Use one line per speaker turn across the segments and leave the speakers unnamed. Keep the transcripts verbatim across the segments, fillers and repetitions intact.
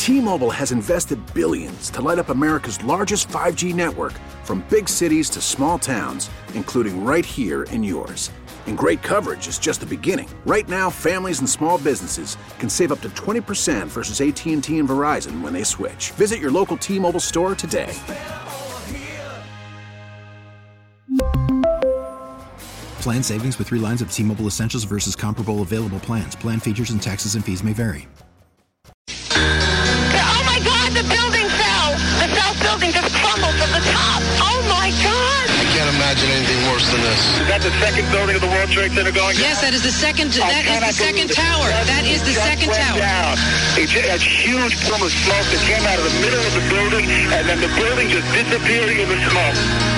T-Mobile has invested billions to light up America's largest five G network, from big cities to small towns, including right here in yours. And great coverage is just the beginning. Right now, families and small businesses can save up to twenty percent versus A T and T and Verizon when they switch. Visit your local T-Mobile store today.
Plan savings with three lines of T-Mobile Essentials versus comparable available plans. Plan features and taxes and fees may vary.
Oh my God, the building fell! The south building just crumbled from the top! Oh my God!
I can't imagine anything worse than this.
Is that the second building of the World Trade Center going down?
Yes, that is the second, that is the second tower. That is the second tower.
Down. It's a huge plume of smoke that came out of the middle of the building, and then the building just disappeared in the smoke.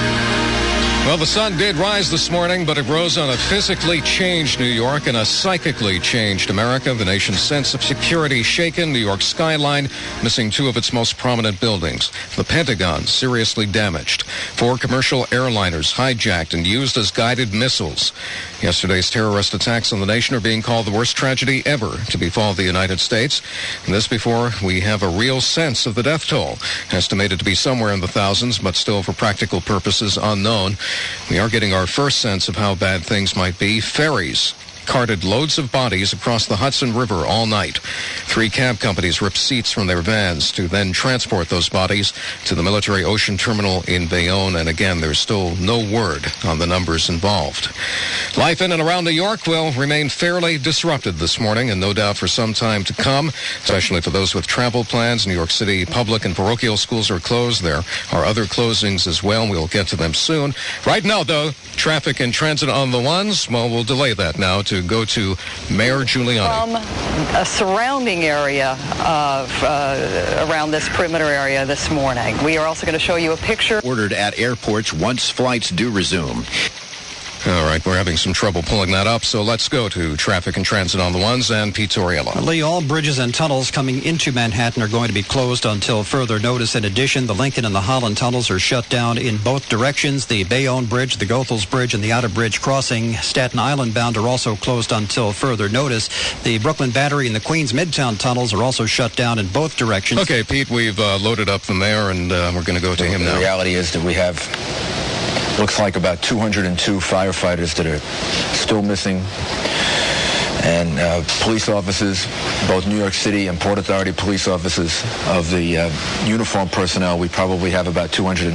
Well, the sun did rise this morning, but it rose on a physically changed New York and a psychically changed America. The nation's sense of security shaken. New York's skyline missing two of its most prominent buildings. The Pentagon seriously damaged. Four commercial airliners hijacked and used as guided missiles. Yesterday's terrorist attacks on the nation are being called the worst tragedy ever to befall the United States. And this before we have a real sense of the death toll. Estimated to be somewhere in the thousands, but still for practical purposes unknown. We are getting our first sense of how bad things might be. Ferries carted loads of bodies across the Hudson River all night. Three cab companies ripped seats from their vans to then transport those bodies to the military ocean terminal in Bayonne. And again, there's still no word on the numbers involved. Life in and around New York will remain fairly disrupted this morning, and no doubt for some time to come, especially for those with travel plans. New York City public and parochial schools are closed. There are other closings as well. We'll get to them soon. Right now, though, traffic and transit on the ones, well, we'll delay that now to go to Mayor Giuliani.
From a surrounding area of uh, around this perimeter area this morning. We are also going to show you a picture.
Ordered at airports once flights do resume.
All right, we're having some trouble pulling that up, so let's go to traffic and transit on the ones and Pete Torriello.
Lee, all bridges and tunnels coming into Manhattan are going to be closed until further notice. In addition, the Lincoln and the Holland tunnels are shut down in both directions. The Bayonne Bridge, the Goethals Bridge, and the Outer Bridge crossing Staten Island bound are also closed until further notice. The Brooklyn Battery and the Queens Midtown tunnels are also shut down in both directions.
Okay, Pete, we've uh, loaded up the mayor, and uh, we're going to go to him now.
The reality is that we have... looks like about two hundred two firefighters that are still missing, and uh, police officers, both New York City and Port Authority police officers. Of the uh, uniformed personnel, we probably have about two hundred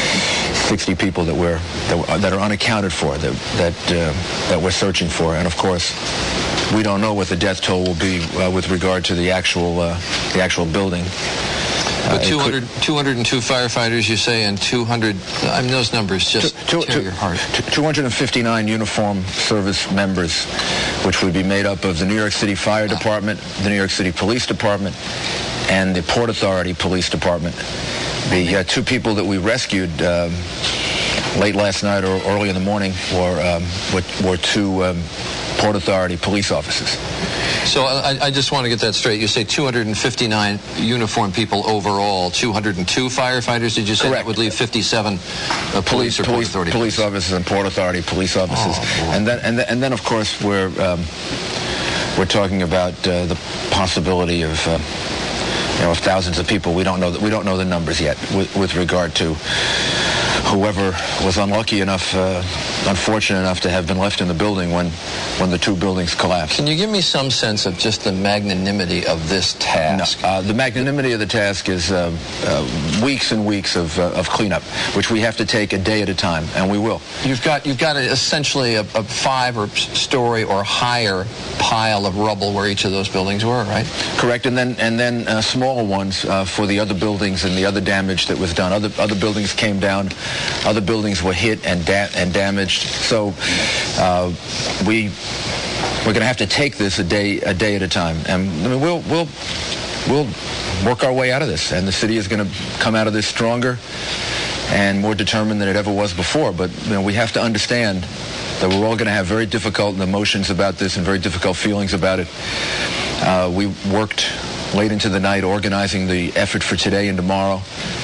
sixty people that we're that, that are unaccounted for, that that uh, that we're searching for. And of course, we don't know what the death toll will be uh, with regard to the actual uh, the actual building.
But two hundred, two hundred two firefighters, you say, and two hundred, I mean, those numbers just
two,
tear
two,
your heart.
two hundred fifty-nine uniformed service members, which would be made up of the New York City Fire Department, the New York City Police Department, and the Port Authority Police Department. The uh, two people that we rescued um, late last night or early in the morning were, um, were, were two um, Port Authority police officers.
So I, I just want to get that straight. You say two hundred fifty-nine uniformed people overall, two hundred two firefighters, did you say?
Correct.
That would leave fifty-seven uh, police, police or Port
police,
Authority
police officers and Port Authority police officers.
Oh,
and then and then, and then of course we're um, we're talking about uh, the possibility of uh, you know of thousands of people. We don't know that we don't know the numbers yet with, with regard to whoever was unlucky enough, uh, unfortunate enough to have been left in the building when, when the two buildings collapsed.
Can you give me some sense of just the magnanimity of this task?
No, uh, the magnanimity of the task is uh, uh, weeks and weeks of, uh, of cleanup, which we have to take a day at a time, and we will.
You've got you've got a, essentially a, a five or story or higher pile of rubble where each of those buildings were, right?
Correct, and then and then uh, smaller ones uh, for the other buildings and the other damage that was done. Other other buildings came down. Other buildings were hit and da- and damaged. So uh, we we're going to have to take this a day a day at a time, and I mean, we'll we'll we'll work our way out of this, and the city is going to come out of this stronger and more determined than it ever was before. But you know, we have to understand that we're all going to have very difficult emotions about this and very difficult feelings about it. Uh, we worked late into the night organizing the effort for today and tomorrow.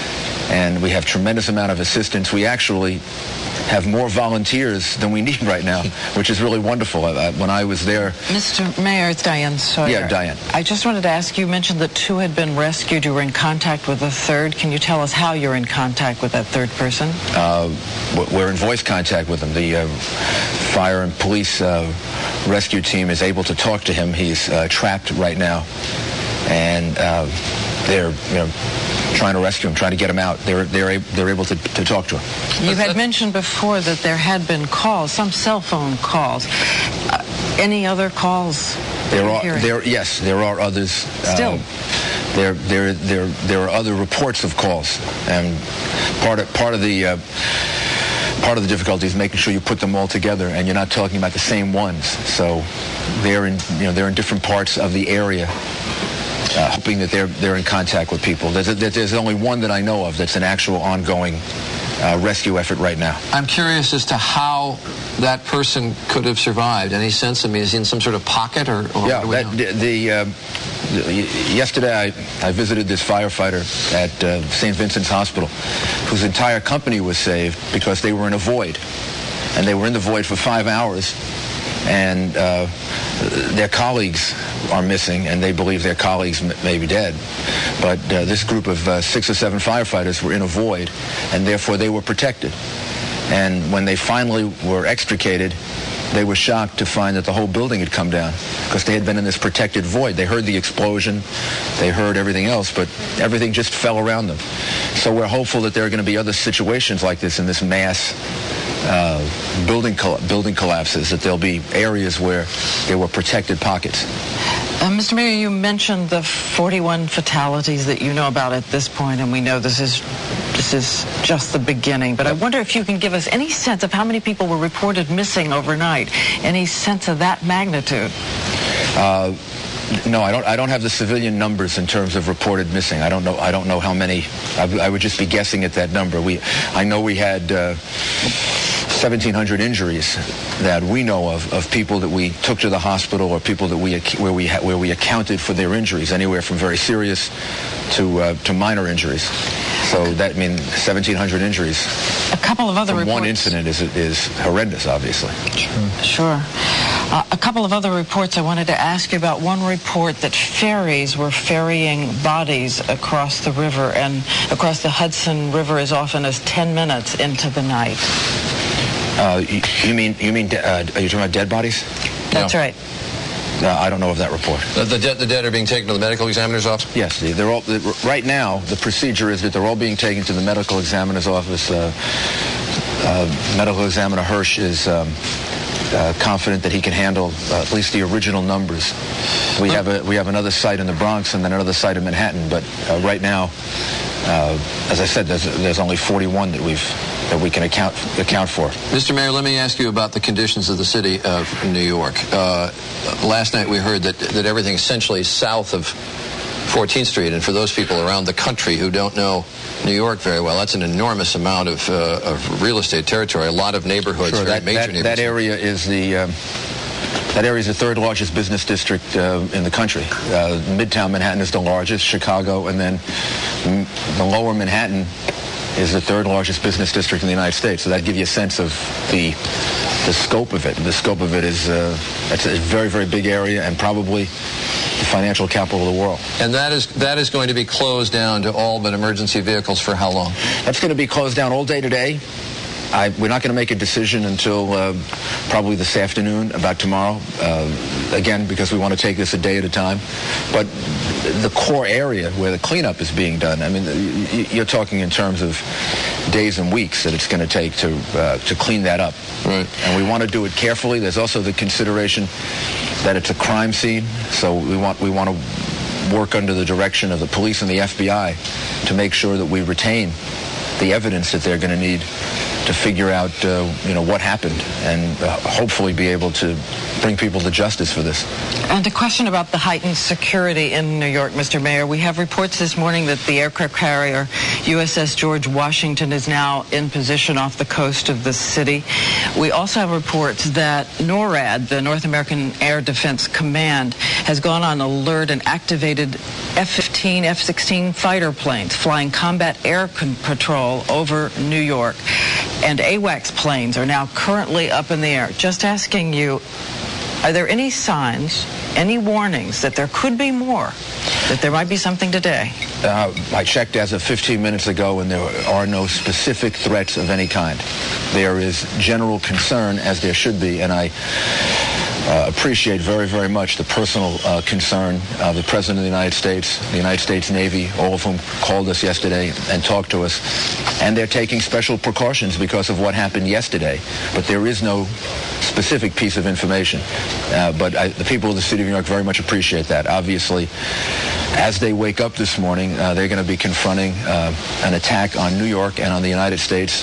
and we have tremendous amount of assistance. We actually have more volunteers than we need right now, which is really wonderful. I, when I was there...
Mister Mayor, it's Diane Sawyer.
Yeah, Diane.
I just wanted to ask, you mentioned that two had been rescued. You were in contact with a third. Can you tell us how you're in contact with that third person?
Uh, we're in voice contact with him. The uh, fire and police uh, rescue team is able to talk to him. He's uh, trapped right now, and uh, they're, you know, trying to rescue him, trying to get him out. They're they're they're able to, to talk to him.
You had mentioned before that there had been calls, some cell phone calls. Uh, any other calls?
There are there yes, there are others.
Still.
Uh, there there there there are other reports of calls, and part of part of the uh, part of the difficulty is making sure you put them all together, and you're not talking about the same ones. So they're in you know they're in different parts of the area. Uh, hoping that they're they're in contact with people. There's, a, there's only one that I know of that's an actual ongoing uh, rescue effort right now.
I'm curious as to how that person could have survived. Any sense? I mean, is he in some sort of pocket, or? or
yeah. That, the, the, uh, the yesterday I, I visited this firefighter at uh, Saint Vincent's Hospital, whose entire company was saved because they were in a void, and they were in the void for five hours. And uh, their colleagues are missing, and they believe their colleagues m- may be dead. But uh, this group of uh, six or seven firefighters were in a void, and therefore they were protected. And when they finally were extricated, they were shocked to find that the whole building had come down because they had been in this protected void. They heard the explosion, they heard everything else, but everything just fell around them. So we're hopeful that there are going to be other situations like this in this mass Uh, building coll- building collapses, that there'll be areas where there were protected pockets.
Uh, Mister Mayor, you mentioned the forty-one fatalities that you know about at this point, and we know this is this is just the beginning. But I wonder if you can give us any sense of how many people were reported missing overnight. Any sense of that magnitude?
Uh, No, I don't. I don't have the civilian numbers in terms of reported missing. I don't know. I don't know how many. I, w- I would just be guessing at that number. We, I know we had uh, seventeen hundred injuries that we know of of people that we took to the hospital, or people that we where we ha- where we accounted for their injuries, anywhere from very serious to uh, to minor injuries. So that means seventeen hundred injuries.
A couple of other
from
reports.
One incident is is horrendous, obviously.
Sure. Sure. Uh, a couple of other reports I wanted to ask you about. One report that ferries were ferrying bodies across the river and across the Hudson River as often as ten minutes into the night.
Uh, you, you mean you mean uh, are you talking about dead bodies?
That's
no.
right.
Uh, I don't know of that report.
The, the, de- the dead are being taken to the medical examiner's office?
Yes, they're all. Right now, the procedure is that they're all being taken to the medical examiner's office. Uh, uh, medical examiner Hirsch is um, uh, confident that he can handle uh, at least the original numbers. We have a we have another site in the Bronx and then another site in Manhattan, but uh, right now, uh, as I said, there's there's only forty-one that we've. that we can account account for.
Mister Mayor, let me ask you about the conditions of the city of New York. Uh, last night we heard that, that everything essentially south of fourteenth Street, and for those people around the country who don't know New York very well, that's an enormous amount of, uh, of real estate territory, a lot of neighborhoods,
sure,
very
that,
major
that,
neighborhoods.
That area is the... Um, That area is the third largest business district uh, in the country. Uh, Midtown Manhattan is the largest, Chicago, and then m- the lower Manhattan is the third largest business district in the United States. So that gives you a sense of the the scope of it. The scope of it is uh, it's a very, very big area and probably the financial capital of the world.
And that is that is going to be closed down to all but emergency vehicles for how long?
That's going to be closed down all day today. I, we're not going to make a decision until uh, probably this afternoon about tomorrow, uh, again, because we want to take this a day at a time. But the core area where the cleanup is being done, I mean, you're talking in terms of days and weeks that it's going to take to uh, to clean that up.
Right.
And we want to do it carefully. There's also the consideration that it's a crime scene, so we want we want to work under the direction of the police and the F B I to make sure that we retain the evidence that they're going to need to figure out, uh, you know, what happened and uh, hopefully be able to bring people to justice for this.
And a question about the heightened security in New York, Mister Mayor. We have reports this morning that the aircraft carrier U S S George Washington is now in position off the coast of the city. We also have reports that NORAD, the North American Air Defense Command, has gone on alert and activated F fifteen, F sixteen fighter planes flying combat air patrol over New York. And AWACS planes are now currently up in the air. Just asking you, are there any signs, any warnings that there could be more, that there might be something today?
Uh, I checked as of fifteen minutes ago, and there are no specific threats of any kind. There is general concern, as there should be, and I uh, appreciate very, very much the personal uh, concern of the President of the United States, the United States Navy, all of whom called us yesterday and talked to us. And they're taking special precautions because of what happened yesterday. But there is no specific piece of information. Uh, but I, the people of the city of New York very much appreciate that. Obviously, as they wake up this morning, uh, they're going to be confronting uh, an attack on New York and on the United States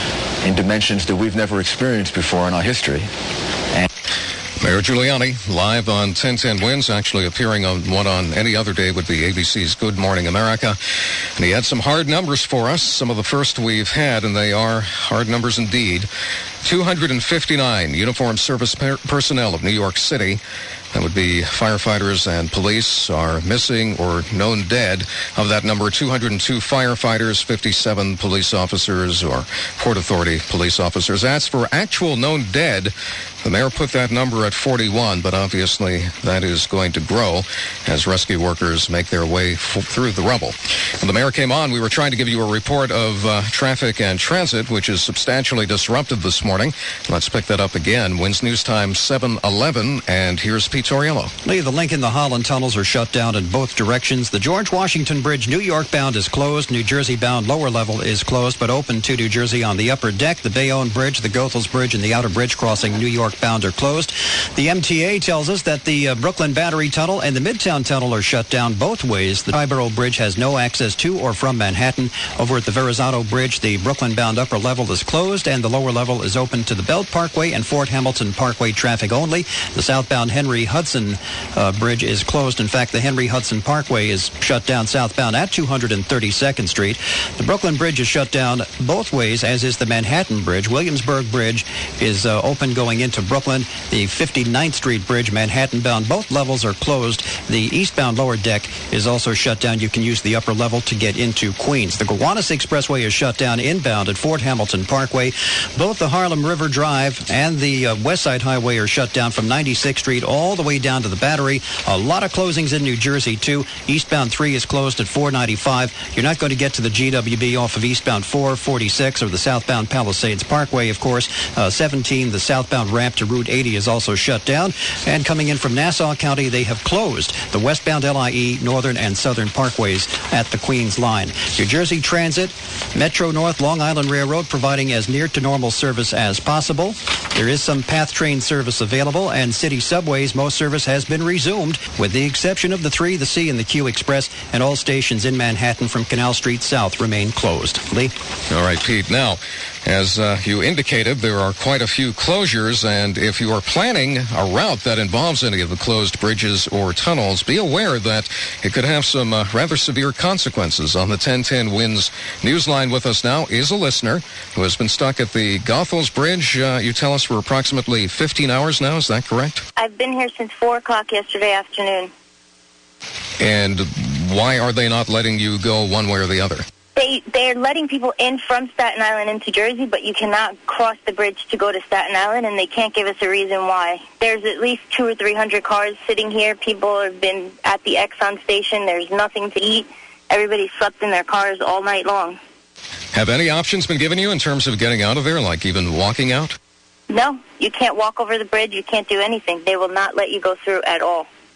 in dimensions that we've never experienced before in our history. And
Mayor Giuliani, live on ten ten Wins, actually appearing on what on any other day would be A B C's Good Morning America. And he had some hard numbers for us, some of the first we've had, and they are hard numbers indeed. two hundred fifty-nine uniformed service per- personnel of New York City, that would be firefighters and police, are missing or known dead. Of that number, two hundred two firefighters, fifty-seven police officers or Port Authority police officers. As for actual known dead, the mayor put that number at forty-one, but obviously that is going to grow as rescue workers make their way f- through the rubble. When the mayor came on, we were trying to give you a report of uh, traffic and transit, which is substantially disrupted this morning. Let's pick that up again. Wins News Time seven eleven, and here's Pete Torriello.
Lee, the Lincoln, the Holland tunnels are shut down in both directions. The George Washington Bridge, New York bound, is closed. New Jersey bound lower level is closed, but open to New Jersey on the upper deck. The Bayonne Bridge, the Goethals Bridge, and the outer bridge crossing New York bound are closed. The M T A tells us that the uh, Brooklyn Battery Tunnel and the Midtown Tunnel are shut down both ways. The Triborough Bridge has no access to or from Manhattan. Over at the Verrazano Bridge, the Brooklyn bound upper level is closed, and the lower level is open to the Belt Parkway and Fort Hamilton Parkway traffic only. The southbound Henry Hudson uh, Bridge is closed. In fact, the Henry Hudson Parkway is shut down southbound at two hundred thirty-second Street. The Brooklyn Bridge is shut down both ways, as is the Manhattan Bridge. Williamsburg Bridge is uh, open going into Brooklyn. The fifty-ninth Street Bridge, Manhattan bound, both levels are closed. The eastbound lower deck is also shut down. You can use the upper level to get into Queens. The Gowanus Expressway is shut down inbound at Fort Hamilton Parkway. Both the Harlem River Drive and the uh, West Side Highway are shut down from ninety-sixth Street all the way down to the Battery. A lot of closings in New Jersey, too. Eastbound three is closed at four ninety-five. You're not going to get to the G W B off of eastbound four forty-six or the southbound Palisades Parkway, of course. Uh, seventeen, the southbound ramp to Route eighty is also shut down. And coming in from Nassau County, they have closed the westbound L I E, northern and southern parkways at the Queens line. New Jersey Transit, Metro North, Long Island Railroad providing as near to normal service as possible. There is some PATH train service available, and city subways, most service has been resumed, with the exception of the three, the C and the Q Express, and all stations in Manhattan from Canal Street south remain closed. Lee?
All right, Pete. Now, as uh, you indicated, there are quite a few closures, and if you are planning a route that involves any of the closed bridges or tunnels, be aware that it could have some uh, rather severe consequences. On the ten ten Wins Newsline with us now is a listener who has been stuck at the Goethals Bridge, uh, you tell us, for approximately fifteen hours now. Is that correct?
I've been here since four o'clock yesterday afternoon.
And why are they not letting you go one way or the other?
They, they're letting people in from Staten Island into Jersey, but you cannot cross the bridge to go to Staten Island, and they can't give us a reason why. There's at least two or three hundred cars sitting here. People have been at the Exxon station. There's nothing to eat. Everybody slept in their cars all night long.
Have any options been given you in terms of getting out of there, like even walking out?
No, you can't walk over the bridge. You can't do anything. They will not let you go through at all.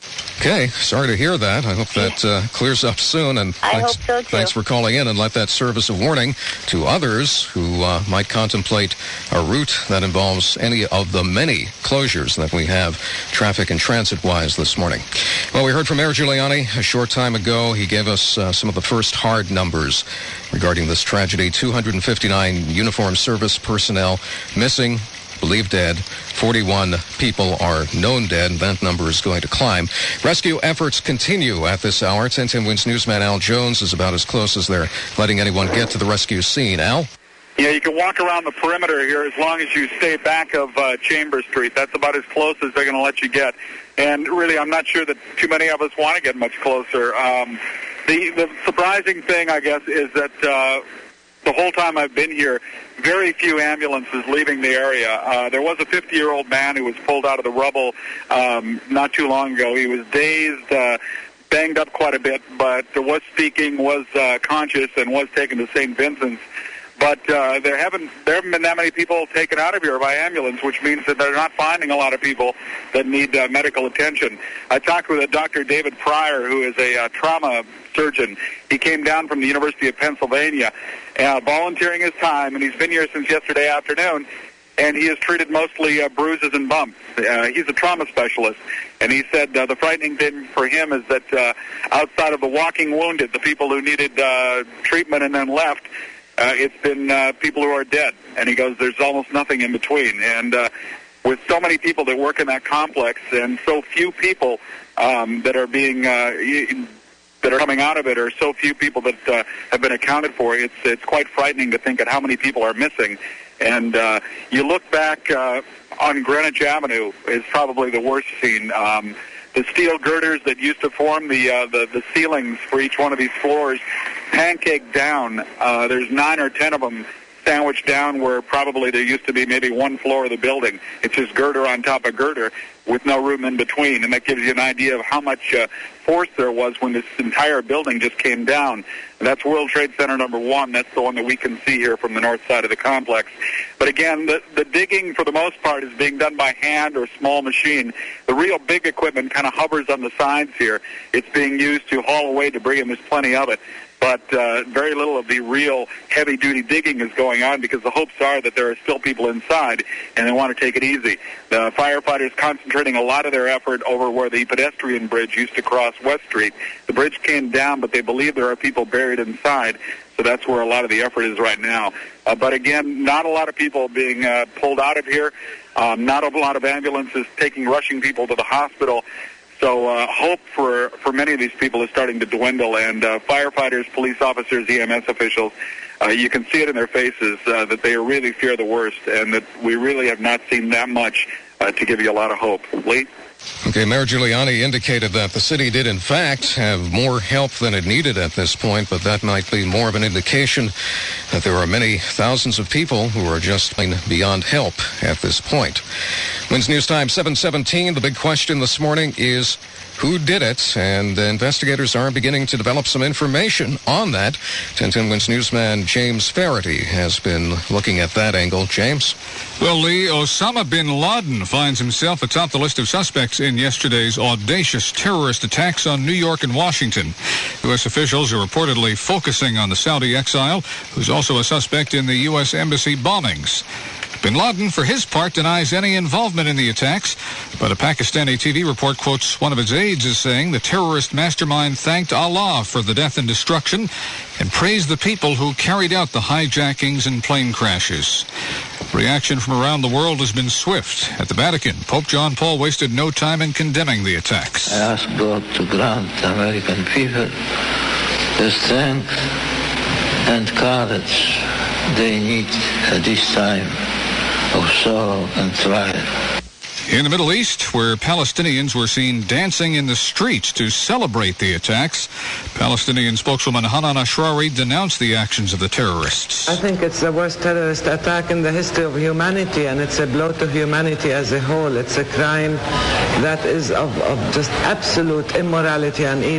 Okay, sorry to hear that. I hope that uh, clears up soon. And
I
thanks,
hope so, too.
Thanks for calling in, and let that serve as a warning to others who uh, might contemplate a route that involves any of the many closures that we have traffic and transit-wise this morning. Well, we heard from Mayor Giuliani a short time ago. He gave us uh, some of the first hard numbers regarding this tragedy. two hundred fifty-nine uniformed service personnel missing, believed dead. forty-one people are known dead, and that number is going to climb. Rescue efforts continue at this hour. ten ten Wins newsman Al Jones is about as close as they're letting anyone get to the rescue scene. Al?
Yeah, you can walk around the perimeter here as long as you stay back of uh, Chambers Street. That's about as close as they're going to let you get. And really, I'm not sure that too many of us want to get much closer. Um, the, the surprising thing, I guess, is that uh, the whole time I've been here, very few ambulances leaving the area. Uh, there was a fifty-year-old man who was pulled out of the rubble um, not too long ago. He was dazed, uh, banged up quite a bit, but was speaking, was uh, conscious, and was taken to Saint Vincent's. But uh, there haven't there haven't been that many people taken out of here by ambulance, which means that they're not finding a lot of people that need uh, medical attention. I talked with a Doctor David Pryor, who is a uh, trauma surgeon. He came down from the University of Pennsylvania, uh, volunteering his time, and he's been here since yesterday afternoon, and he has treated mostly uh, bruises and bumps. Uh, he's a trauma specialist, and he said uh, the frightening thing for him is that uh, outside of the walking wounded, the people who needed uh, treatment and then left, Uh, it's been uh, people who are dead. And he goes, there's almost nothing in between. And uh, with so many people that work in that complex and so few people um, that are being uh, that are coming out of it, or so few people that uh, have been accounted for, it's it's quite frightening to think at how many people are missing. And uh, you look back uh, on Greenwich Avenue is probably the worst scene. Um, the steel girders that used to form the, uh, the the ceilings for each one of these floors pancaked down. Uh, there's nine or ten of them sandwiched down where probably there used to be maybe one floor of the building. It's just girder on top of girder with no room in between. And that gives you an idea of how much uh, force there was when this entire building just came down. And that's World Trade Center number one. That's the one that we can see here from the north side of the complex. But again, the, the digging for the most part is being done by hand or small machine. The real big equipment kind of hovers on the sides here. It's being used to haul away debris, and there's plenty of it. But uh, very little of the real heavy-duty digging is going on because the hopes are that there are still people inside and they want to take it easy. The firefighters concentrating a lot of their effort over where the pedestrian bridge used to cross West Street. The bridge came down, but they believe there are people buried inside, so that's where a lot of the effort is right now. Uh, but again, not a lot of people being uh, pulled out of here, um, not a lot of ambulances taking, rushing people to the hospital. So uh, hope for, for many of these people is starting to dwindle, and uh, firefighters, police officers, E M S officials, uh, you can see it in their faces uh, that they really fear the worst, and that we really have not seen that much uh, to give you a lot of hope. Lee?
Okay, Mayor Giuliani indicated that the city did, in fact, have more help than it needed at this point, but that might be more of an indication that there are many thousands of people who are just beyond help at this point. Wins News Time seven seventeen. The big question this morning is who did it, and investigators are beginning to develop some information on that. ten ten Wins newsman James Faraday has been looking at that angle. James?
Well, Lee, Osama bin Laden finds himself atop the list of suspects in yesterday's audacious terrorist attacks on New York and Washington. U S officials are reportedly focusing on the Saudi exile, who's also a suspect in the U S embassy bombings. Bin Laden, for his part, denies any involvement in the attacks, but a Pakistani T V report quotes one of its aides as saying the terrorist mastermind thanked Allah for the death and destruction and praised the people who carried out the hijackings and plane crashes. Reaction from around the world has been swift. At the Vatican, Pope John Paul wasted no time in condemning the attacks.
I ask God to grant the American people the strength and courage they need at this time of sorrow and trial.
In the Middle East, where Palestinians were seen dancing in the streets to celebrate the attacks, Palestinian spokeswoman Hanan Ashrawi denounced the actions of the terrorists.
I think it's the worst terrorist attack in the history of humanity, and it's a blow to humanity as a whole. It's a crime that is of, of just absolute immorality and evil.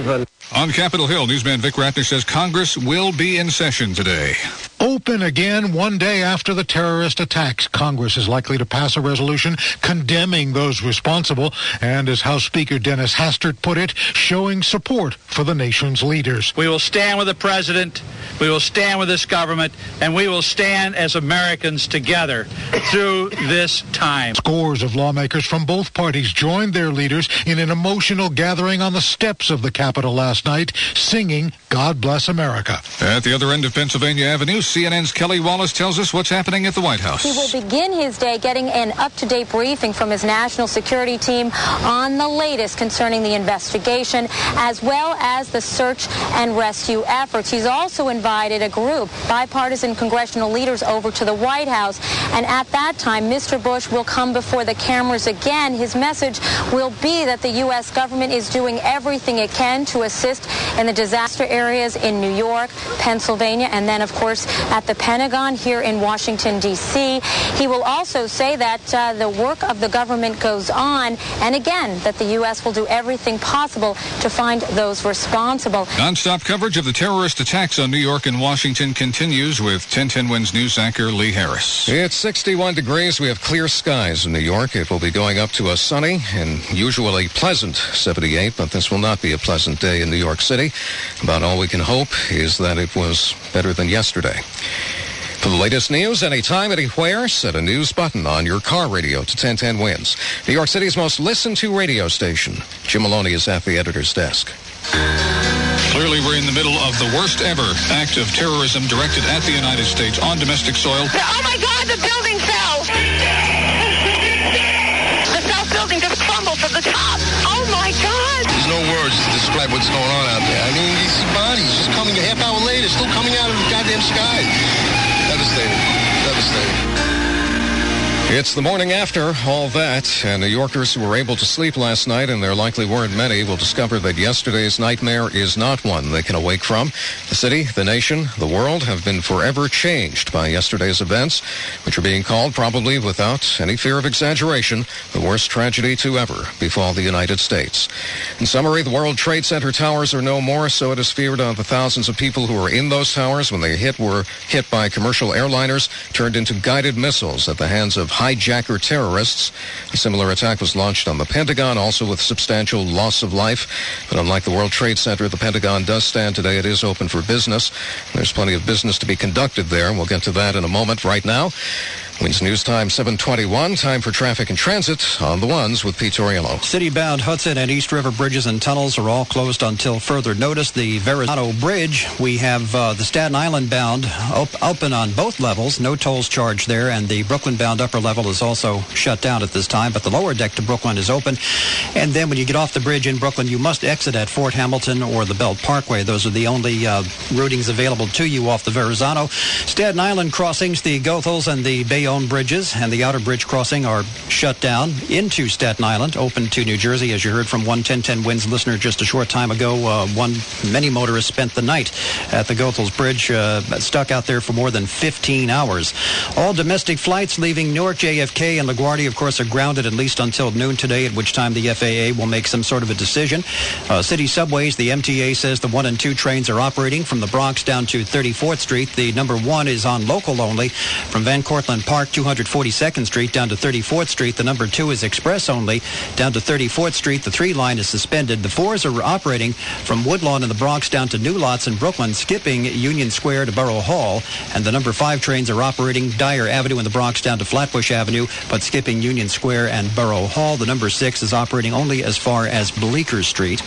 On Capitol Hill, newsman Vic Ratner says Congress will be in session today.
Open again one day after the terrorist attacks. Congress is likely to pass a resolution condemning those responsible and, as House Speaker Dennis Hastert put it, showing support for the nation's leaders.
We will stand with the president, we will stand with this government, and we will stand as Americans together through this time.
Scores of lawmakers from both parties joined their leaders in an emotional gathering on the steps of the Capitol last night, singing God Bless America.
At the other end of Pennsylvania Avenue, C N N's Kelly Wallace tells us what's happening at the White House.
He will begin his day getting an up-to-date briefing from his national security team on the latest concerning the investigation, as well as the search and rescue efforts. He's also invited a group, bipartisan congressional leaders, over to the White House. And at that time, Mister Bush will come before the cameras again. His message will be that the U S government is doing everything it can to assist in the disaster areas in New York, Pennsylvania, and then, of course, at the Pentagon here in Washington, D C He will also say that uh, the work of the government goes on, and again, that the U S will do everything possible to find those responsible.
Non-stop coverage of the terrorist attacks on New York and Washington continues with ten ten Wins news anchor Lee Harris.
It's sixty-one degrees. We have clear skies in New York. It will be going up to a sunny and usually pleasant seventy-eight, but this will not be a pleasant day in New York City. About all we can hope is that it was better than yesterday. For the latest news, anytime, anywhere, set a news button on your car radio to ten ten Wins. New York City's most listened to radio station. Jim Maloney is at the editor's desk.
Clearly, we're in the middle of the worst ever act of terrorism directed at the United States on domestic soil.
Oh, my God, the building fell. The South building just crumbled from the top. Oh, my God.
There's no words to describe what's going on out there. I mean, these bodies just coming a half hour later, still coming out of the goddamn sky. Devastating. Devastating.
It's the morning after all that, and New Yorkers who were able to sleep last night, and there likely weren't many, will discover that yesterday's nightmare is not one they can awake from. The city, the nation, the world have been forever changed by yesterday's events, which are being called, probably without any fear of exaggeration, the worst tragedy to ever befall the United States. In summary, the World Trade Center towers are no more, so it is feared of the thousands of people who were in those towers when they hit were hit by commercial airliners, turned into guided missiles at the hands of hijacker terrorists. A similar attack was launched on the Pentagon, also with substantial loss of life. But unlike the World Trade Center, the Pentagon does stand today. It is open for business. There's plenty of business to be conducted there. We'll get to that in a moment. Right now, Wins News Time seven twenty-one. Time for traffic and transit on the ones with Pete Torriello.
City-bound Hudson and East River bridges and tunnels are all closed until further notice. The Verrazano Bridge, we have uh, the Staten Island bound op- open on both levels. No tolls charged there, and the Brooklyn bound upper level is also shut down at this time, but the lower deck to Brooklyn is open. And then when you get off the bridge in Brooklyn, you must exit at Fort Hamilton or the Belt Parkway. Those are the only uh, routings available to you off the Verrazano. Staten Island crossings, the Goethals and the Bayonne bridges and the outer bridge crossing are shut down into Staten Island, open to New Jersey. As you heard from one ten ten Wins listener just a short time ago, uh, one many motorists spent the night at the Goethals Bridge, uh, stuck out there for more than fifteen hours. All domestic flights leaving Newark, J F K, and LaGuardia, of course, are grounded at least until noon today, at which time the F A A will make some sort of a decision. Uh, city subways, the M T A says the one and two trains are operating from the Bronx down to thirty-fourth Street. The number one is on local only from Van Cortlandt Park, two hundred forty-second Street down to thirty-fourth Street. The number two is express only down to thirty-fourth Street. The three line is suspended. The fours are operating from Woodlawn in the Bronx down to New Lots in Brooklyn, skipping Union Square to Borough Hall. And the number five trains are operating Dyer Avenue in the Bronx down to Flatbush Avenue, but skipping Union Square and Borough Hall. The number six is operating only as far as Bleecker Street.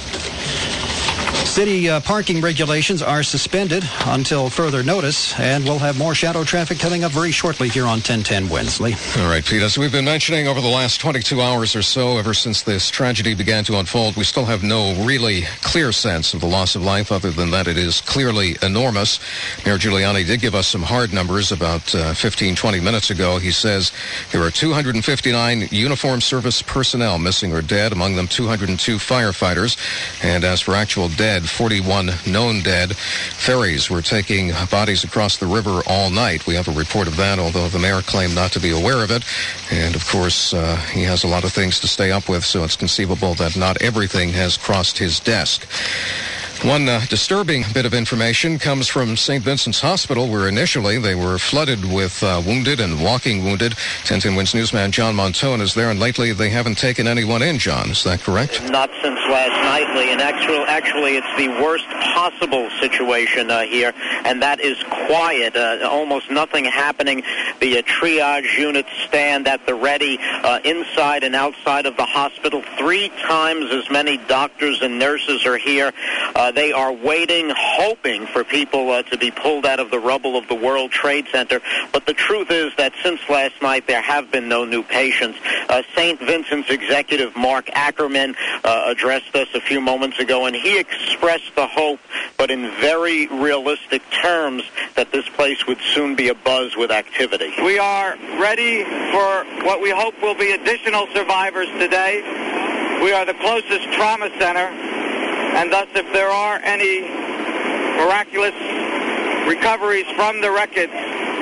City uh, parking regulations are suspended until further notice, and we'll have more shadow traffic coming up very shortly here on ten ten Wednesday.
All right, Pete, as we've been mentioning over the last twenty-two hours or so, ever since this tragedy began to unfold, we still have no really clear sense of the loss of life, other than that it is clearly enormous. Mayor Giuliani did give us some hard numbers about uh, fifteen, twenty minutes ago. He says there are two hundred fifty-nine uniformed service personnel missing or dead, among them two hundred two firefighters. And as for actual dead, forty-one known dead. Ferries were taking bodies across the river all night. We have a report of that, although the mayor claimed not to be aware of it. And, of course, uh, he has a lot of things to stay up with, so it's conceivable that not everything has crossed his desk. One uh, disturbing bit of information comes from Saint Vincent's Hospital, where initially they were flooded with uh, wounded and walking wounded. ten ten Wins newsman John Montone is there, and lately they haven't taken anyone in, John. Is that correct?
Not since last night, Lee. And actually, actually it's the worst possible situation uh, here, and that is quiet. Uh, almost nothing happening. The uh, triage units stand at the ready uh, inside and outside of the hospital. Three times as many doctors and nurses are here. Uh, They are waiting, hoping for people uh, to be pulled out of the rubble of the World Trade Center. But the truth is that since last night, there have been no new patients. Uh, Saint Vincent's executive Mark Ackerman uh, addressed us a few moments ago, and he expressed the hope, but in very realistic terms, that this place would soon be abuzz with activity.
We are ready for what we hope will be additional survivors today. We are the closest trauma center. And thus, if there are any miraculous recoveries from the wreckage,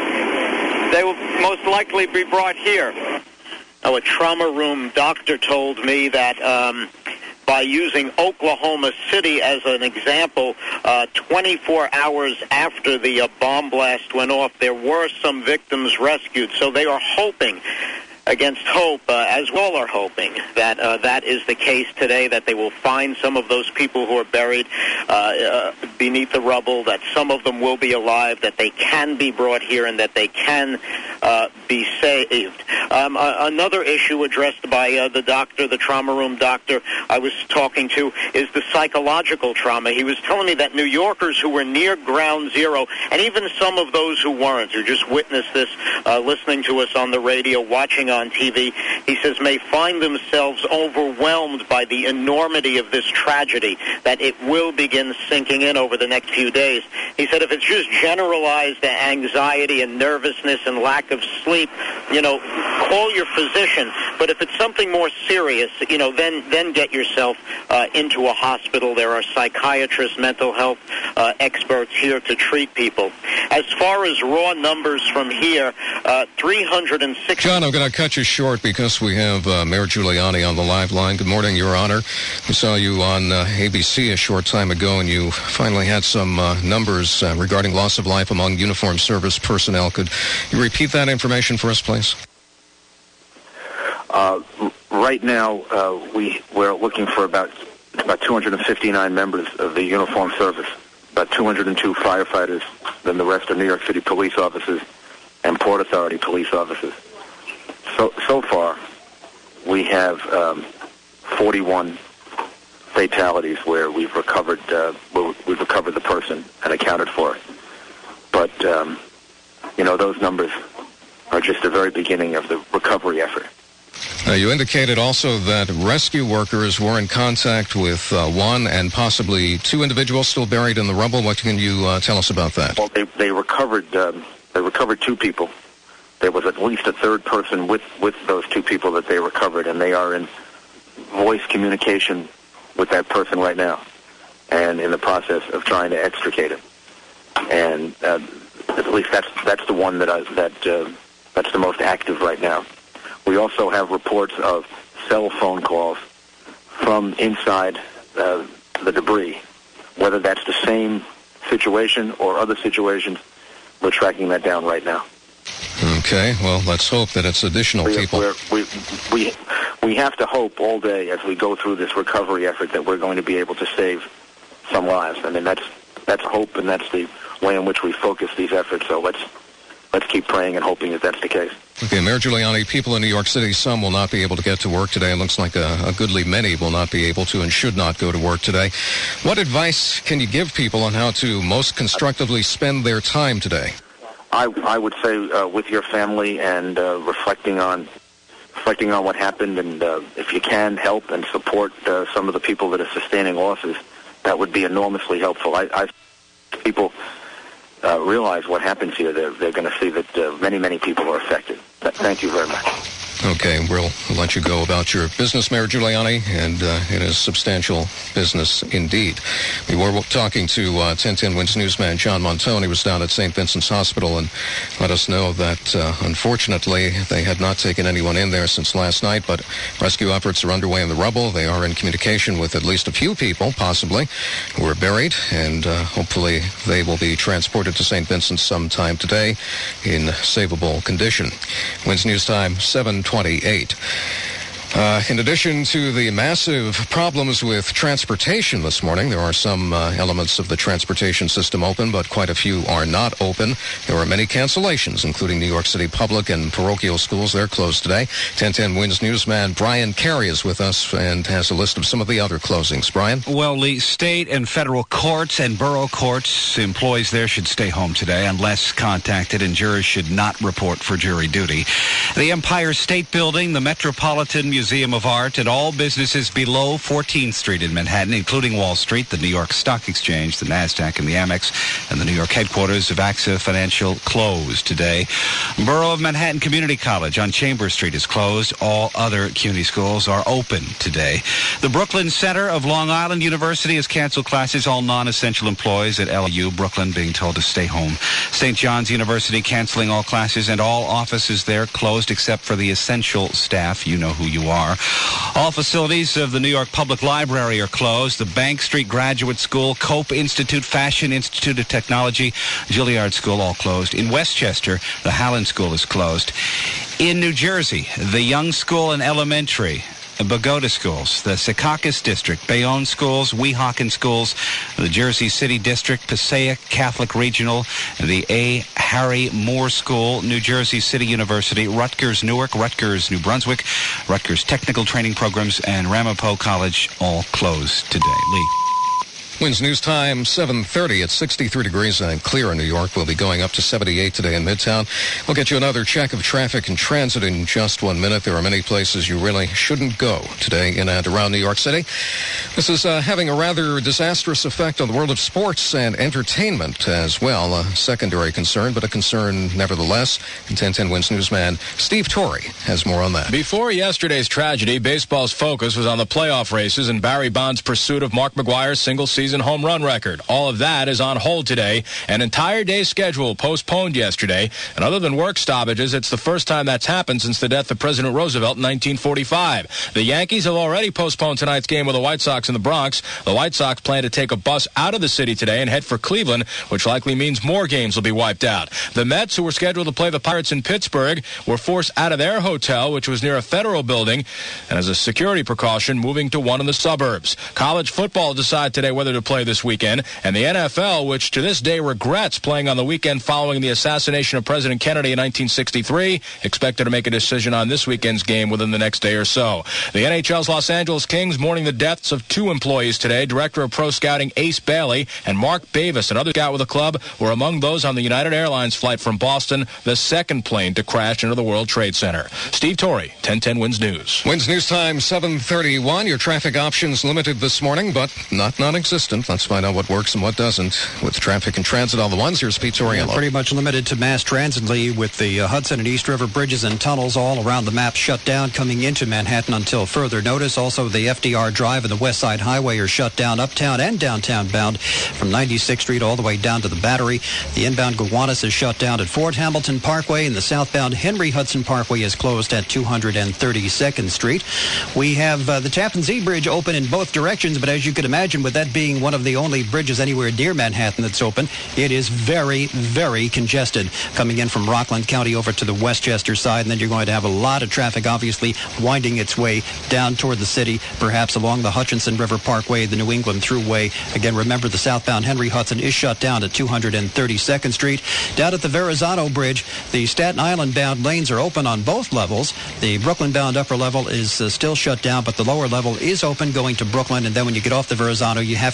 they will most likely be brought here.
Now, a trauma room doctor told me that um, by using Oklahoma City as an example, uh, twenty-four hours after the uh, bomb blast went off, there were some victims rescued. So they are hoping, against hope, uh, as well are hoping, that uh, that is the case today, that they will find some of those people who are buried uh, uh, beneath the rubble, that some of them will be alive, that they can be brought here, and that they can uh, be saved. Um, uh, another issue addressed by uh, the doctor, the trauma room doctor I was talking to, is the psychological trauma. He was telling me that New Yorkers who were near ground zero, and even some of those who weren't, who just witnessed this, uh, listening to us on the radio, watching on T V, he says, may find themselves overwhelmed by the enormity of this tragedy, that it will begin sinking in over the next few days. He said if it's just generalized anxiety and nervousness and lack of sleep, you know, call your physician. But if it's something more serious, you know, then then get yourself uh, into a hospital. There are psychiatrists, mental health uh, experts here to treat people. As far as raw numbers from here, uh, three hundred six...
John, I'm going to cut you short because we have uh, Mayor Giuliani on the live line. Good morning, Your Honor. We saw you on uh, A B C a short time ago, and you finally had some uh, numbers uh, regarding loss of life among uniformed service personnel. Could you repeat that information for us, please?
Uh, right now, uh, we, we're looking for about about two hundred fifty-nine members of the uniformed service, about two hundred two firefighters, then the rest are New York City police officers and Port Authority police officers. So, so far, we have um, forty-one fatalities where we've recovered uh, where we've recovered the person and accounted for it. But, um, you know, those numbers are just the very beginning of the recovery effort.
Uh, you indicated also that rescue workers were in contact with uh, one and possibly two individuals still buried in the rubble. What can you uh, tell us about that?
Well, they, they recovered um, they recovered two people. There was at least a third person with, with those two people that they recovered, and they are in voice communication with that person right now and in the process of trying to extricate him. And uh, at least that's that's the one that I, that uh, that's the most active right now. We also have reports of cell phone calls from inside uh, the debris. Whether that's the same situation or other situations, we're tracking that down right now.
Okay, well, let's hope that it's additional
we,
people.
We're, we we we have to hope all day as we go through this recovery effort that we're going to be able to save some lives. I mean, that's that's hope, and that's the way in which we focus these efforts. So let's let's keep praying and hoping that that's the case.
Okay, Mayor Giuliani, people in New York City, some will not be able to get to work today. It looks like a, a goodly many will not be able to and should not go to work today. What advice can you give people on how to most constructively spend their time today?
I, I would say uh, with your family and uh, reflecting on reflecting on what happened, and uh, if you can help and support uh, some of the people that are sustaining losses, that would be enormously helpful. I, I people uh, realize what happens here. They're, they're going to see that uh, many, many people are affected. Thank you very much.
Okay, we'll let you go about your business, Mayor Giuliani, and uh, it is substantial business indeed. We were talking to uh, ten ten Wins newsman John Montone. He was down at Saint Vincent's Hospital and let us know that, uh, unfortunately, they had not taken anyone in there since last night, but rescue efforts are underway in the rubble. They are in communication with at least a few people, possibly, who are buried, and uh, hopefully they will be transported to Saint Vincent's sometime today in savable condition. Wins News Time, seven twenty-eight. Uh, in addition to the massive problems with transportation this morning, there are some uh, elements of the transportation system open, but quite a few are not open. There are many cancellations, including New York City public and parochial schools. They're closed today. ten ten Wins newsman Brian Carey is with us and has a list of some of the other closings. Brian?
Well, Lee, state and federal courts and borough courts, employees there should stay home today unless contacted, and jurors should not report for jury duty. The Empire State Building, the Metropolitan Museum of Art, and all businesses below fourteenth Street in Manhattan, including Wall Street, the New York Stock Exchange, the NASDAQ, and the Amex, and the New York headquarters of AXA Financial closed today. Borough of Manhattan Community College on Chambers Street is closed. All other CUNY schools are open today. The Brooklyn Center of Long Island University has canceled classes. All non-essential employees at L U Brooklyn being told to stay home. Saint John's University canceling all classes, and all offices there closed except for the essential staff. You know who you are. All facilities of the New York Public Library are closed. The Bank Street Graduate School, Cope Institute, Fashion Institute of Technology, Juilliard School all closed. In Westchester, the Halland School is closed. In New Jersey, the Young School and Elementary, Bogota Schools, the Secaucus District, Bayonne Schools, Weehawken Schools, the Jersey City District, Passaic Catholic Regional, the A. Harry Moore School, New Jersey City University, Rutgers Newark, Rutgers New Brunswick, Rutgers Technical Training Programs, and Ramapo College all closed today. Lee.
Wins News Time, seven thirty at sixty-three degrees and clear in New York. We'll be going up to seventy-eight today in Midtown. We'll get you another check of traffic and transit in just one minute. There are many places you really shouldn't go today in and around New York City. This is uh, having a rather disastrous effect on the world of sports and entertainment as well. A secondary concern, but a concern nevertheless. And ten ten Wins newsman Steve Torrey has more on that.
Before yesterday's tragedy, baseball's focus was on the playoff races and Barry Bonds' pursuit of Mark McGwire's single-season home run record. All of that is on hold today. An entire day's schedule postponed yesterday. And other than work stoppages, it's the first time that's happened since the death of President Roosevelt in nineteen forty-five. The Yankees have already postponed tonight's game with the White Sox in the Bronx. The White Sox plan to take a bus out of the city today and head for Cleveland, which likely means more games will be wiped out. The Mets, who were scheduled to play the Pirates in Pittsburgh, were forced out of their hotel, which was near a federal building, and as a security precaution, moving to one in the suburbs. College football decide today whether to play this weekend, and the N F L, which to this day regrets playing on the weekend following the assassination of President Kennedy in nineteen sixty-three, expected to make a decision on this weekend's game within the next day or so. The N H L's Los Angeles Kings mourning the deaths of two employees today. Director of Pro Scouting Ace Bailey and Mark Bavis, another scout with the club, were among those on the United Airlines flight from Boston, the second plane to crash into the World Trade Center. Steve Torrey, ten ten Wins News.
Wins News Time, seven thirty-one. Your traffic options limited this morning, but not non-existent. Let's find out what works and what doesn't with traffic and transit on the ones. Here's Pete Torriello.
Yeah, pretty much limited to mass transit, Lee, with the uh, Hudson and East River bridges and tunnels all around the map shut down coming into Manhattan until further notice. Also, the F D R Drive and the West Side Highway are shut down uptown and downtown bound from ninety-sixth Street all the way down to the Battery. The inbound Gowanus is shut down at Fort Hamilton Parkway, and the southbound Henry Hudson Parkway is closed at two hundred thirty-second Street. We have uh, the Tappan Zee Bridge open in both directions, but as you could imagine, with that being one of the only bridges anywhere near Manhattan that's open, it is very, very congested coming in from Rockland County over to the Westchester side, and then you're going to have a lot of traffic obviously winding its way down toward the city, perhaps along the Hutchinson River Parkway, the New England Thruway. Again, remember the southbound Henry Hudson is shut down at two hundred thirty-second Street. Down at the Verrazano Bridge, the Staten Island bound lanes are open on both levels. The Brooklyn bound upper level is uh, still shut down, but the lower level is open going to Brooklyn, and then when you get off the Verrazano, you have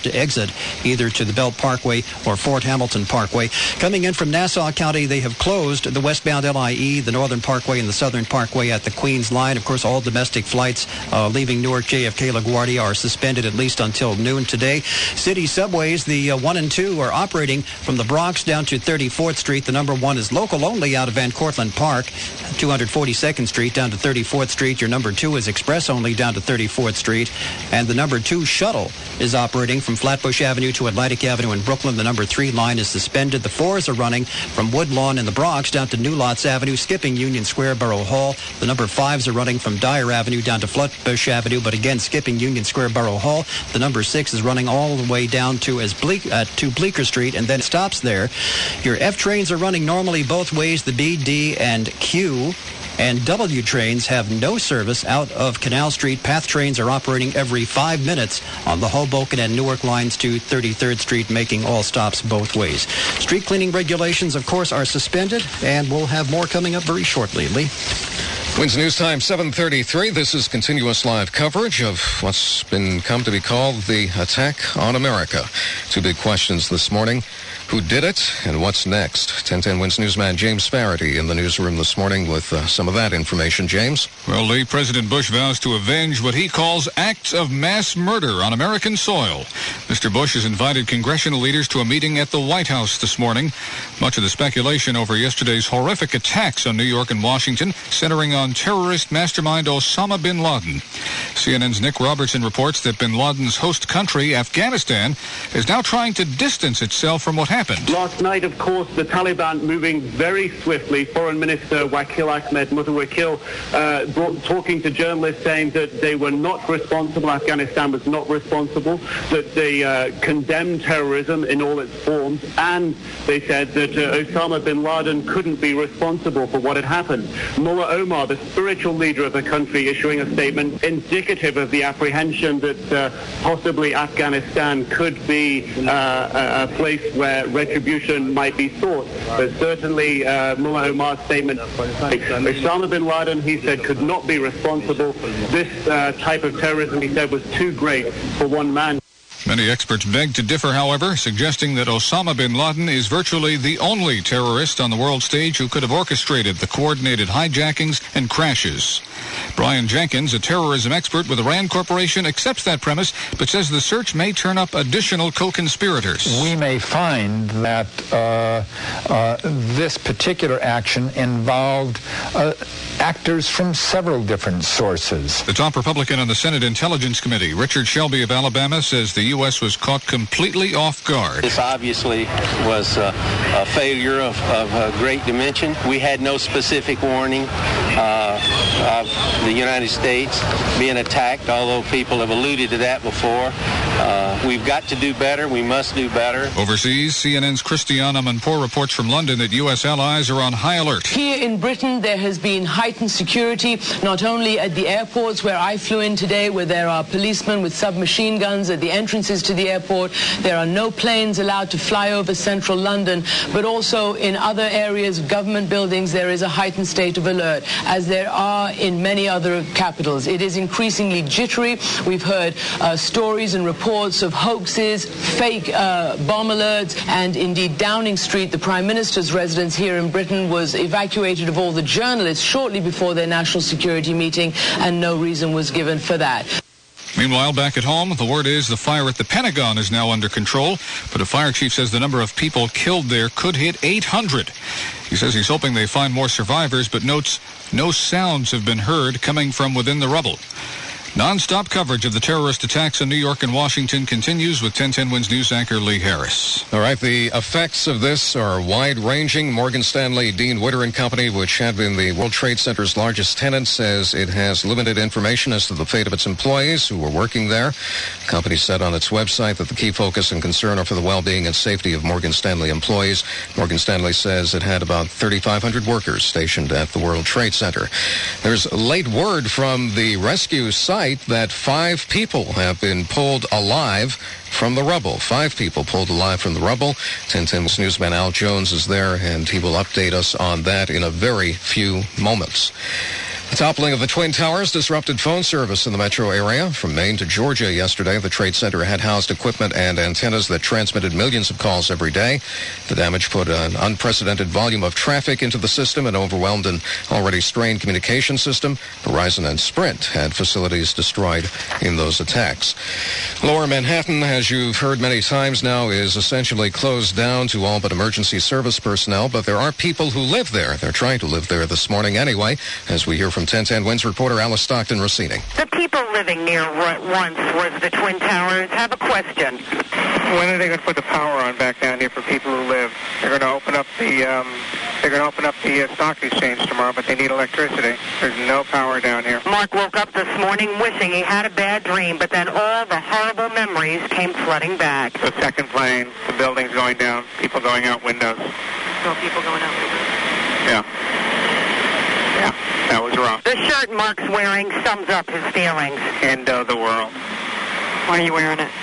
to exit either to the Belt Parkway or Fort Hamilton Parkway. Coming in from Nassau County, they have closed the westbound L I E, the Northern Parkway, and the Southern Parkway at the Queens line. Of course, all domestic flights uh, leaving Newark J F K LaGuardia are suspended at least until noon today. City subways, the uh, one and two are operating from the Bronx down to thirty-fourth Street. The number one is local only out of Van Cortlandt Park, two hundred forty-second Street down to thirty-fourth Street. Your number two is express only down to thirty-fourth Street. And the number two shuttle is operating from Flatbush Avenue to Atlantic Avenue in Brooklyn. The number three line is suspended. The fours are running from Woodlawn in the Bronx down to New Lots Avenue, skipping Union Square, Borough Hall. The number fives are running from Dyer Avenue down to Flatbush Avenue, but again skipping Union Square, Borough Hall. The number six is running all the way down to as Bleak uh, to Bleecker Street, and then it stops there. Your F trains are running normally both ways. The B, D, and Q and W trains have no service out of Canal Street. Path trains are operating every five minutes on the Hoboken and Newark lines to thirty-third Street, making all stops both ways. Street cleaning regulations, of course, are suspended, and we'll have more coming up very shortly. Lee?
Winds News Time, seven thirty-three. This is continuous live coverage of what's been come to be called the attack on America. Two big questions this morning. Who did it and what's next? ten ten Winds newsman James Faraday in the newsroom this morning with uh, some of that information. James?
Well, Lee, President Bush vows to avenge what he calls acts of mass murder on American soil. Mister Bush has invited congressional leaders to a meeting at the White House this morning. Much of the speculation over yesterday's horrific attacks on New York and Washington centering on terrorist mastermind Osama bin Laden. C N N's Nick Robertson reports that bin Laden's host country, Afghanistan, is now trying to distance itself from what happened.
Last night, of course, the Taliban moving very swiftly. Foreign Minister Wakil Ahmed Mutawakil uh, brought, talking to journalists saying that they were not responsible, Afghanistan was not responsible, that they uh, condemned terrorism in all its forms, and they said that uh, Osama bin Laden couldn't be responsible for what had happened. Mullah Omar, the spiritual leader of the country, issuing a statement indicative of the apprehension that uh, possibly Afghanistan could be uh, a, a place where retribution might be sought. But certainly uh, Mullah Omar's statement, Osama bin Laden, he said, could not be responsible. This uh, type of terrorism, he said, was too great for one man.
Many experts beg to differ, however, suggesting that Osama bin Laden is virtually the only terrorist on the world stage who could have orchestrated the coordinated hijackings and crashes. Brian Jenkins, a terrorism expert with the RAND Corporation, accepts that premise, but says the search may turn up additional co-conspirators.
We may find that uh, uh, this particular action involved uh, actors from several different sources.
The top Republican on the Senate Intelligence Committee, Richard Shelby of Alabama, says the U S was caught completely off guard.
This obviously was uh, a failure of, of uh, great dimension. We had no specific warning uh, of the United States being attacked, although people have alluded to that before. Uh, we've got to do better. We must do better.
Overseas, C N N's Christiane Amanpour reports from London that U S allies are on high alert.
Here in Britain, there has been heightened security, not only at the airports where I flew in today, where there are policemen with submachine guns at the entrances to the airport. There are no planes allowed to fly over central London, but also in other areas of government buildings, there is a heightened state of alert, as there are in many other capitals. It is increasingly jittery. We've heard uh, stories and reports of hoaxes, fake uh, bomb alerts, and indeed Downing Street, the Prime Minister's residence here in Britain, was evacuated of all the journalists shortly before their national security meeting, and no reason was given for that.
Meanwhile, back at home, the word is the fire at the Pentagon is now under control, but a fire chief says the number of people killed there could hit eight hundred. He says he's hoping they find more survivors, but notes no sounds have been heard coming from within the rubble. Non-stop coverage of the terrorist attacks in New York and Washington continues with ten ten Winds News anchor Lee Harris.
All right, the effects of this are wide-ranging. Morgan Stanley Dean Witter and Company, which had been the World Trade Center's largest tenant, says it has limited information as to the fate of its employees who were working there. The company said on its website that the key focus and concern are for the well-being and safety of Morgan Stanley employees. Morgan Stanley says it had about thirty-five hundred workers stationed at the World Trade Center. There's late word from the rescue site that five people have been pulled alive from the rubble. Five people pulled alive from the rubble. ten ten newsman Al Jones is there, and he will update us on that in a very few moments. The toppling of the Twin Towers disrupted phone service in the metro area. From Maine to Georgia yesterday, the Trade Center had housed equipment and antennas that transmitted millions of calls every day. The damage put an unprecedented volume of traffic into the system and overwhelmed an already strained communication system. Verizon and Sprint had facilities destroyed in those attacks. Lower Manhattan, as you've heard many times now, is essentially closed down to all but emergency service personnel, but there are people who live there. They're trying to live there this morning anyway, as we hear from ten ten Winds reporter Alice Stockton-Rossini.
The people living near what once was the Twin Towers have a question.
When are they going to put the power on back down here for people who live? They're going to open up the um, they're going to open up the uh, stock exchange tomorrow, but they need electricity. There's no power down here.
Mark woke up this morning wishing he had a bad dream, but then all the horrible memories came flooding back.
The second plane, the buildings going down, people going out windows.
No people going out windows.
Yeah. Yeah, that was rough.
The shirt Mark's wearing sums up his feelings.
End of the world.
Why are you wearing it?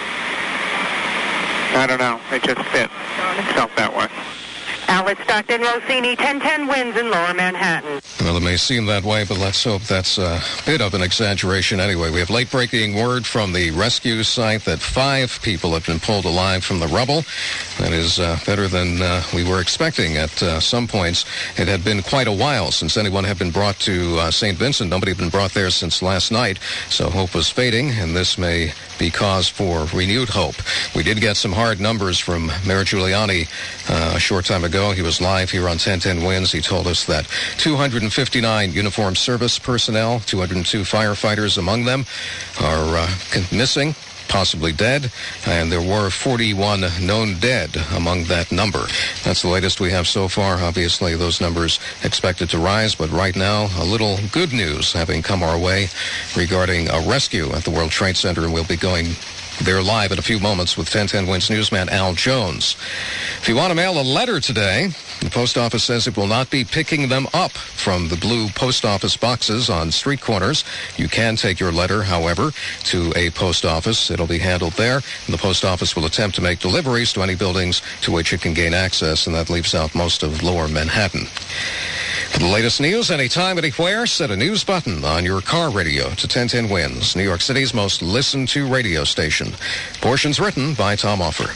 I don't know. It just fit. It felt that way.
Alice Stockton-Rossini, ten ten Winds in Lower Manhattan.
Well, it may seem that way, but let's hope that's a bit of an exaggeration anyway. We have late-breaking word from the rescue site that five people have been pulled alive from the rubble. That is uh, better than uh, we were expecting at uh, some points. It had been quite a while since anyone had been brought to uh, Saint Vincent. Nobody had been brought there since last night, so hope was fading, and this may be cause for renewed hope. We did get some hard numbers from Mayor Giuliani uh, a short time ago. He was live here on ten ten Winds. He told us that two hundred fifty-nine uniformed service personnel, two hundred two firefighters among them, are uh, missing, possibly dead, and there were forty-one known dead among that number. That's the latest we have so far. Obviously, those numbers expected to rise, but right now, a little good news having come our way regarding a rescue at the World Trade Center, and we'll be going there live in a few moments with ten ten Winds newsman Al Jones. If you want to mail a letter today, the post office says it will not be picking them up from the blue post office boxes on street corners. You can take your letter, however, to a post office. It'll be handled there, and the post office will attempt to make deliveries to any buildings to which it can gain access, and that leaves out most of Lower Manhattan. For the latest news, anytime, anywhere, set a news button on your car radio to ten ten Winds, New York City's most listened to radio station. Portions written by Tom Offer.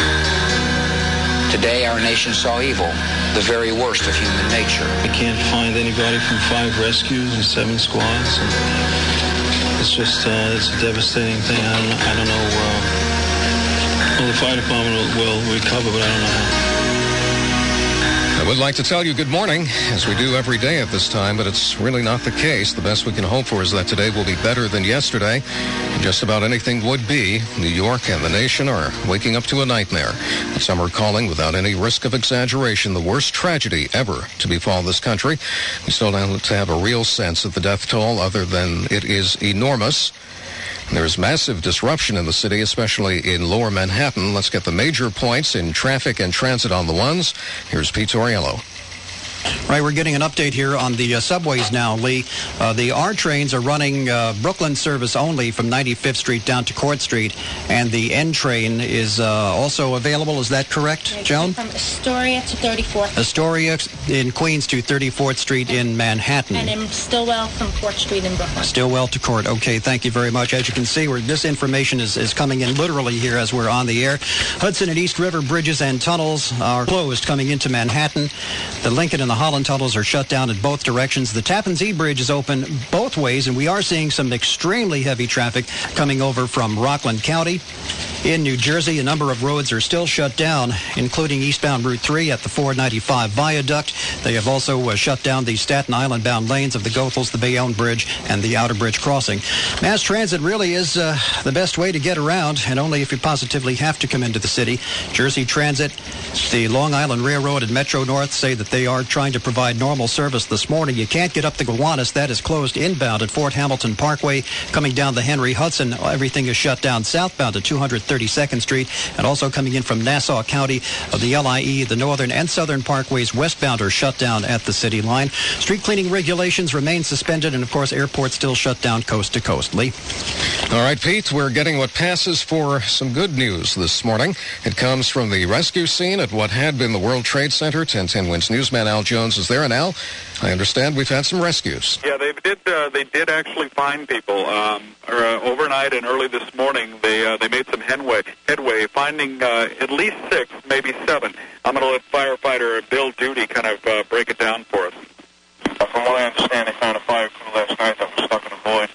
Today, our nation saw evil, the very worst of human nature.
I can't find anybody from five rescues and seven squads. And it's just, uh, it's a devastating thing. I don't, I don't know. Uh, well, the fire department will, will recover, but I don't know how.
I would like to tell you good morning, as we do every day at this time, but it's really not the case. The best we can hope for is that today will be better than yesterday. Just about anything would be. New York and the nation are waking up to a nightmare. But some are calling, without any risk of exaggeration, the worst tragedy ever to befall this country. We still don't have a real sense of the death toll, other than it is enormous. There's massive disruption in the city, especially in Lower Manhattan. Let's get the major points in traffic and transit on the ones. Here's Pete Torriello.
Right, we're getting an update here on the uh, subways now, Lee. Uh, the R trains are running uh, Brooklyn service only from ninety-fifth Street down to Court Street, and the N train is uh, also available. Is that correct,
yeah,
Joan?
From Astoria to thirty-fourth.
Astoria in Queens to thirty-fourth Street in Manhattan.
And in Stillwell from Court Street in Brooklyn.
Stillwell to Court. Okay, thank you very much. As you can see, we're, this information is, is coming in literally here as we're on the air. Hudson and East River bridges and tunnels are closed coming into Manhattan. The Lincoln and the Holland tunnels are shut down in both directions. The Tappan Zee Bridge is open both ways, and we are seeing some extremely heavy traffic coming over from Rockland County. In New Jersey, a number of roads are still shut down, including eastbound Route three at the four ninety-five Viaduct. They have also uh, shut down the Staten Island-bound lanes of the Goethals, the Bayonne Bridge, and the Outer Bridge crossing. Mass transit really is uh, the best way to get around, and only if you positively have to come into the city. Jersey Transit, the Long Island Railroad, and Metro North say that they are trying to provide normal service this morning. You can't get up the Gowanus. That is closed inbound at Fort Hamilton Parkway. Coming down the Henry Hudson, everything is shut down southbound at two hundred thirty-second Street, and also coming in from Nassau County, uh, the L I E, the Northern and Southern Parkways westbound are shut down at the city line. Street cleaning regulations remain suspended, and of course airports still shut down coast to coast. Lee?
All right, Pete, we're getting what passes for some good news this morning. It comes from the rescue scene at what had been the World Trade Center. ten ten Winds newsman Al Jones is there. And Al, I understand we've had some rescues.
Yeah, they did. Uh, they did actually find people um, or, uh, overnight and early this morning. They uh, they made some headway, headway finding uh, at least six, maybe seven. I'm going to let firefighter Bill Duty kind of uh, break it down for us.
Uh, from what I understand, they found a fire crew last night that was stuck in a void.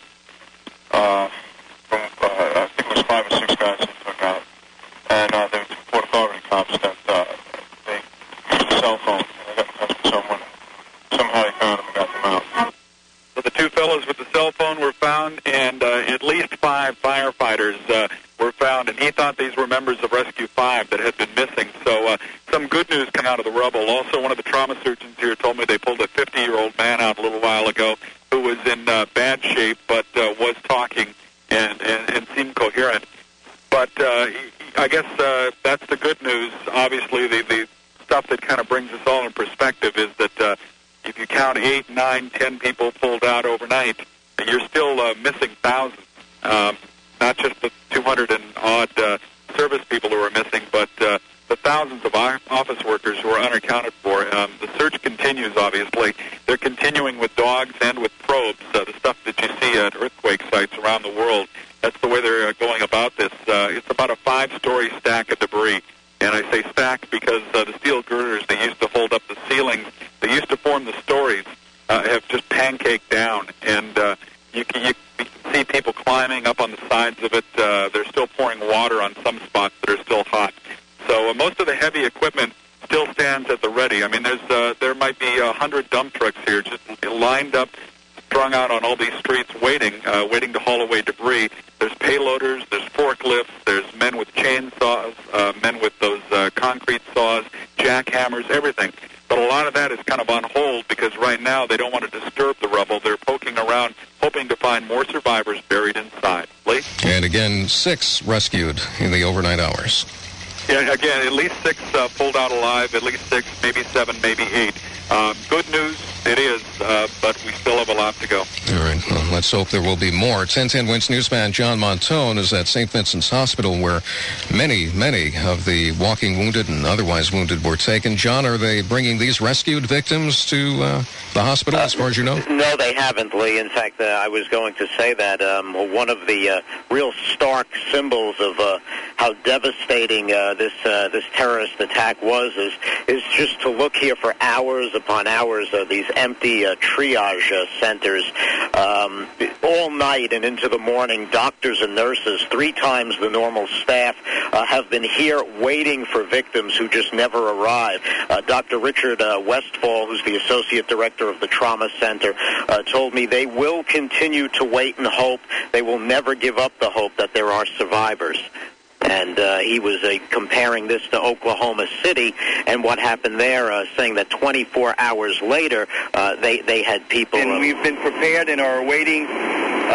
Uh, from uh, I think it was five or six guys they took out, and uh, there were two Port Authority cops that uh, they used a cell phone and they got in touch with someone. Somehow they found them and got them out.
So the two fellows with the cell phone were found, and uh, at least five firefighters uh, were found, and he thought these were members of Rescue five that had been missing. So uh, some good news coming out of the rubble. Also, one of the trauma surgeons here told me they pulled a fifty-year-old man out a little while ago who was in uh, bad shape but uh, was talking and, and, and seemed coherent. But uh, I guess uh, that's the good news. Obviously, the, the stuff that kind of brings us all in perspective is that uh, if you count eight, nine, ten people pulled out overnight, you're still uh, missing thousands. Um, not just the two hundred and odd uh, service people who are missing, but uh, the thousands of office workers who are unaccounted for. Um, the search continues, obviously. They're continuing with dogs and with probes, uh, the stuff that you see at earthquake sites around the world. That's the way they're uh, going about this. Uh, it's about a five-story stack of debris. And I say stack because uh, the steel girders that used to hold up the ceilings, that used to form the stories, uh, have just pancaked down. And uh, you, can, you can see people climbing up on the sides of it. Uh, they're still pouring water on some spots that are still hot. So uh, most of the heavy equipment still stands at the ready. I mean, there's uh, there might be a hundred dump trucks here just lined up, strung out on all these streets, waiting, uh, waiting to haul away debris. There's payloaders, there's forklifts, there's men with chainsaws, uh, men with those uh, concrete saws, jackhammers, everything. But a lot of that is kind of on hold because right now they don't want to disturb the rubble. They're poking around, hoping to find more survivors buried inside. Lee?
And again, six rescued in the overnight hours.
Yeah, again, at least six uh, pulled out alive, at least six, maybe seven, maybe eight. Um, good news, it is, uh, but we still have a lot to go.
All right, well, let's hope there will be more. ten ten Wins newsman John Montone is at Saint Vincent's Hospital where many, many of the walking wounded and otherwise wounded were taken. John, are they bringing these rescued victims to uh, the hospital, uh, as far as you know?
No, they haven't, Lee. In fact, uh, I was going to say that um, one of the uh, real stark symbols of uh, how devastating uh, this uh, this terrorist attack was is, is just to look here for hours upon hours of these empty uh, triage uh, centers um, all night and into the morning. Doctors and nurses, three times the normal staff, uh, have been here waiting for victims who just never arrive. Uh, Doctor Richard uh, Westfall, who's the associate director of the trauma center, uh, told me they will continue to wait and hope. They will never give up the hope that there are survivors. And uh, he was uh, comparing this to Oklahoma City and what happened there, uh, saying that twenty-four hours later, uh, they, they had people...
And we've been prepared and are awaiting uh,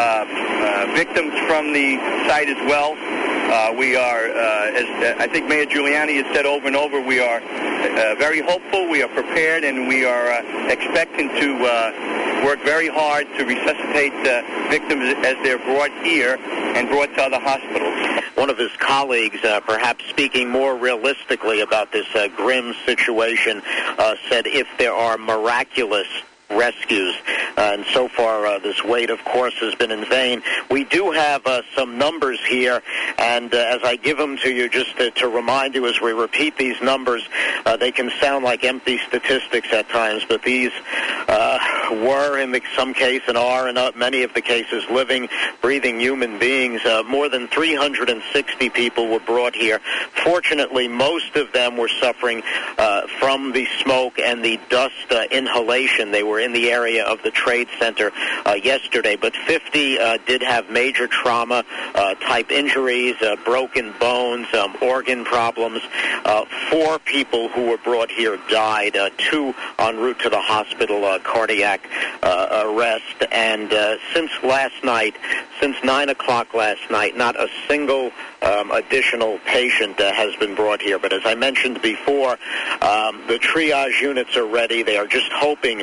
uh, victims from the site as well. Uh, we are, uh, as uh, I think Mayor Giuliani has said over and over, we are uh, very hopeful, we are prepared, and we are uh, expecting to uh, work very hard to resuscitate uh, victims as they're brought here and brought to other hospitals.
One of his colleagues, uh, perhaps speaking more realistically about this uh, grim situation, uh, said if there are miraculous rescues, uh, and so far uh, this wait, of course, has been in vain. We do have uh, some numbers here, and uh, as I give them to you, just to, to remind you as we repeat these numbers, uh, they can sound like empty statistics at times, but these uh, were, in the, some case, and are in uh, many of the cases, living, breathing human beings. Uh, more than three hundred sixty people were brought here. Fortunately, most of them were suffering uh, from the smoke and the dust uh, inhalation. They were in the area of the Trade Center uh, yesterday, but fifty uh, did have major trauma uh, type injuries, uh, broken bones, um, organ problems. Uh, four people who were brought here died, uh, two en route to the hospital, uh, cardiac uh, arrest. And uh, since last night, since nine o'clock last night, not a single um, additional patient uh, has been brought here. But as I mentioned before, um, the triage units are ready. They are just hoping, uh,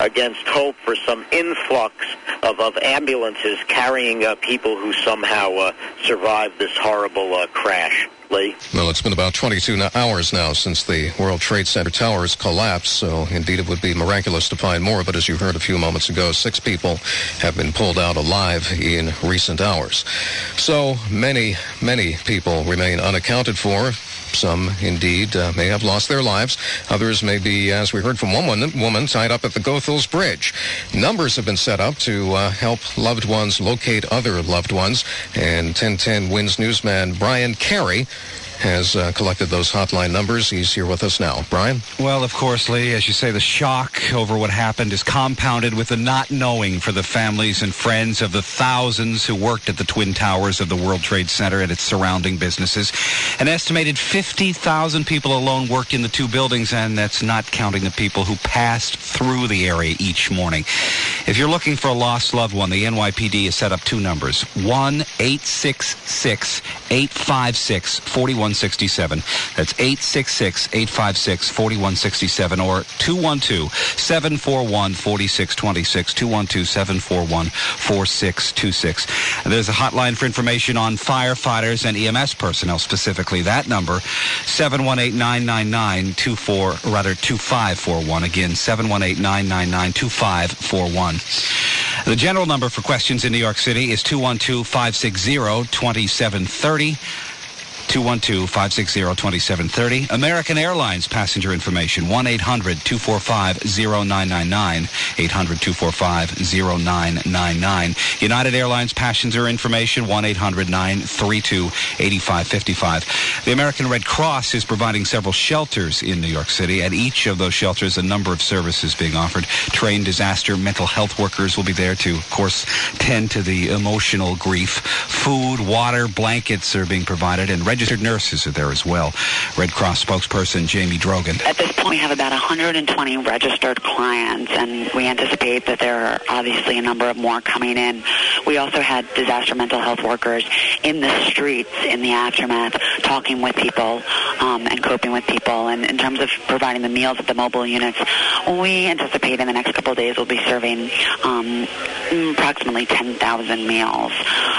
against hope for some influx of, of ambulances carrying uh, people who somehow uh, survived this horrible uh, crash. Lee?
Well, it's been about twenty-two hours now since the World Trade Center towers collapsed, so indeed it would be miraculous to find more. But as you heard a few moments ago, six people have been pulled out alive in recent hours. So many, many people remain unaccounted for. Some, indeed, uh, may have lost their lives. Others may be, as we heard from one woman, woman tied up at the Goethals Bridge. Numbers have been set up to uh, help loved ones locate other loved ones. And ten ten WINS newsman Brian Carey has uh, collected those hotline numbers. He's here with us now. Brian?
Well, of course, Lee, as you say, the shock over what happened is compounded with the not knowing for the families and friends of the thousands who worked at the Twin Towers of the World Trade Center and its surrounding businesses. An estimated fifty thousand people alone worked in the two buildings, and that's not counting the people who passed through the area each morning. If you're looking for a lost loved one, the N Y P D has set up two numbers, one eight six six, eight five six, four one six seven. That's eight six six, eight five six, four one six seven, or two one two, seven four one, four six two six, two one two, seven four one, four six two six. There's a hotline for information on firefighters and E M S personnel, specifically that number, seven one eight, nine nine nine, two four, rather two five four one. Again, seven one eight, nine nine nine, two five four one. The general number for questions in New York City is two one two, five six zero, two seven three zero. two one two, five six zero, two seven three zero. American Airlines passenger information, one eight hundred, two four five, zero nine nine nine, eight hundred, two four five, zero nine nine nine. United Airlines passenger information, one eight hundred, nine three two, eight five five five. The American Red Cross is providing several shelters in New York City. At each of those shelters, a number of services being offered. Trained disaster mental health workers will be there to, of course, tend to the emotional grief. Food, water, blankets are being provided, and registered nurses are there as well. Red Cross spokesperson Jamie Drogan.
At this point, we have about one hundred twenty registered clients, and we anticipate that there are obviously a number of more coming in. We also had disaster mental health workers in the streets in the aftermath, talking with people um, and coping with people. And in terms of providing the meals at the mobile units, we anticipate in the next couple of days we'll be serving um, approximately ten thousand meals.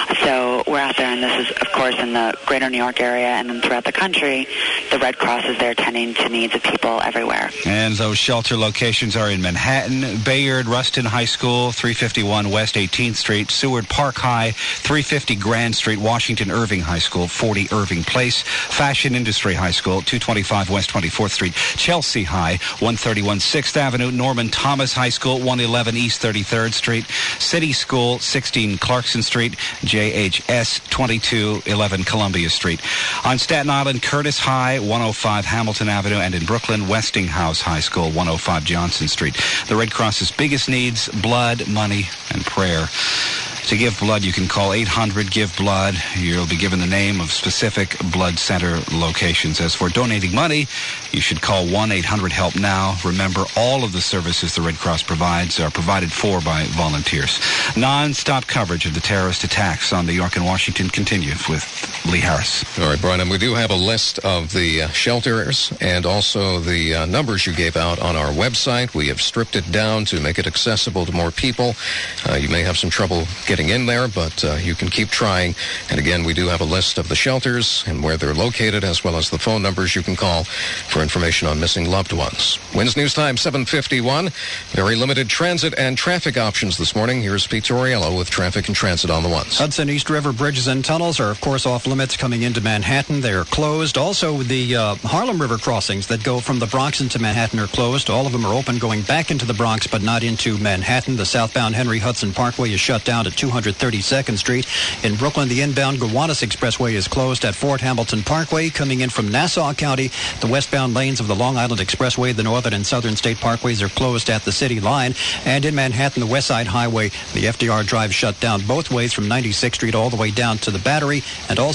So we're out there, and this is, of course, in the greater New York area and then throughout the country. The Red Cross is there tending to needs of people everywhere.
And those shelter locations are in Manhattan, Bayard, Ruston High School, three fifty-one West eighteenth Street, Seward Park High, three fifty Grand Street, Washington Irving High School, forty Irving Place, Fashion Industry High School, two twenty-five West twenty-fourth Street, Chelsea High, one thirty-one sixth Avenue, Norman Thomas High School, one eleven East thirty-third Street, City School, sixteen Clarkson Street, J H S, twenty-two eleven Columbia Street. On Staten Island, Curtis High, one oh five Hamilton Avenue, and in Brooklyn, Westinghouse High School, one oh five Johnson Street. The Red Cross's biggest needs, blood, money, and prayer. To give blood, you can call eight hundred, give blood. You'll be given the name of specific blood center locations. As for donating money, you should call one eight hundred help now. Remember, all of the services the Red Cross provides are provided for by volunteers. Non-stop coverage of the terrorist attacks on New York and Washington continues with Lee Harris.
All right, Brian, and we do have a list of the uh, shelters and also the uh, numbers you gave out on our website. We have stripped it down to make it accessible to more people. Uh, you may have some trouble getting in there, but uh, you can keep trying. And again, we do have a list of the shelters and where they're located, as well as the phone numbers you can call for information on missing loved ones. WINS News Time, seven fifty-one. Very limited transit and traffic options this morning. Here's Pete Torriello with traffic and transit on the ones.
Hudson East River bridges and tunnels are, of course, off limits coming into Manhattan. They're closed. Also, the uh, Harlem River crossings that go from the Bronx into Manhattan are closed. All of them are open going back into the Bronx, but not into Manhattan. The southbound Henry Hudson Parkway is shut down at two hundred thirty-second Street. In Brooklyn, the inbound Gowanus Expressway is closed at Fort Hamilton Parkway. Coming in from Nassau County, the westbound lanes of the Long Island Expressway, the northern and southern state parkways are closed at the city line. And in Manhattan, the West Side Highway, the F D R Drive shut down both ways from ninety-sixth Street all the way down to the Battery, and also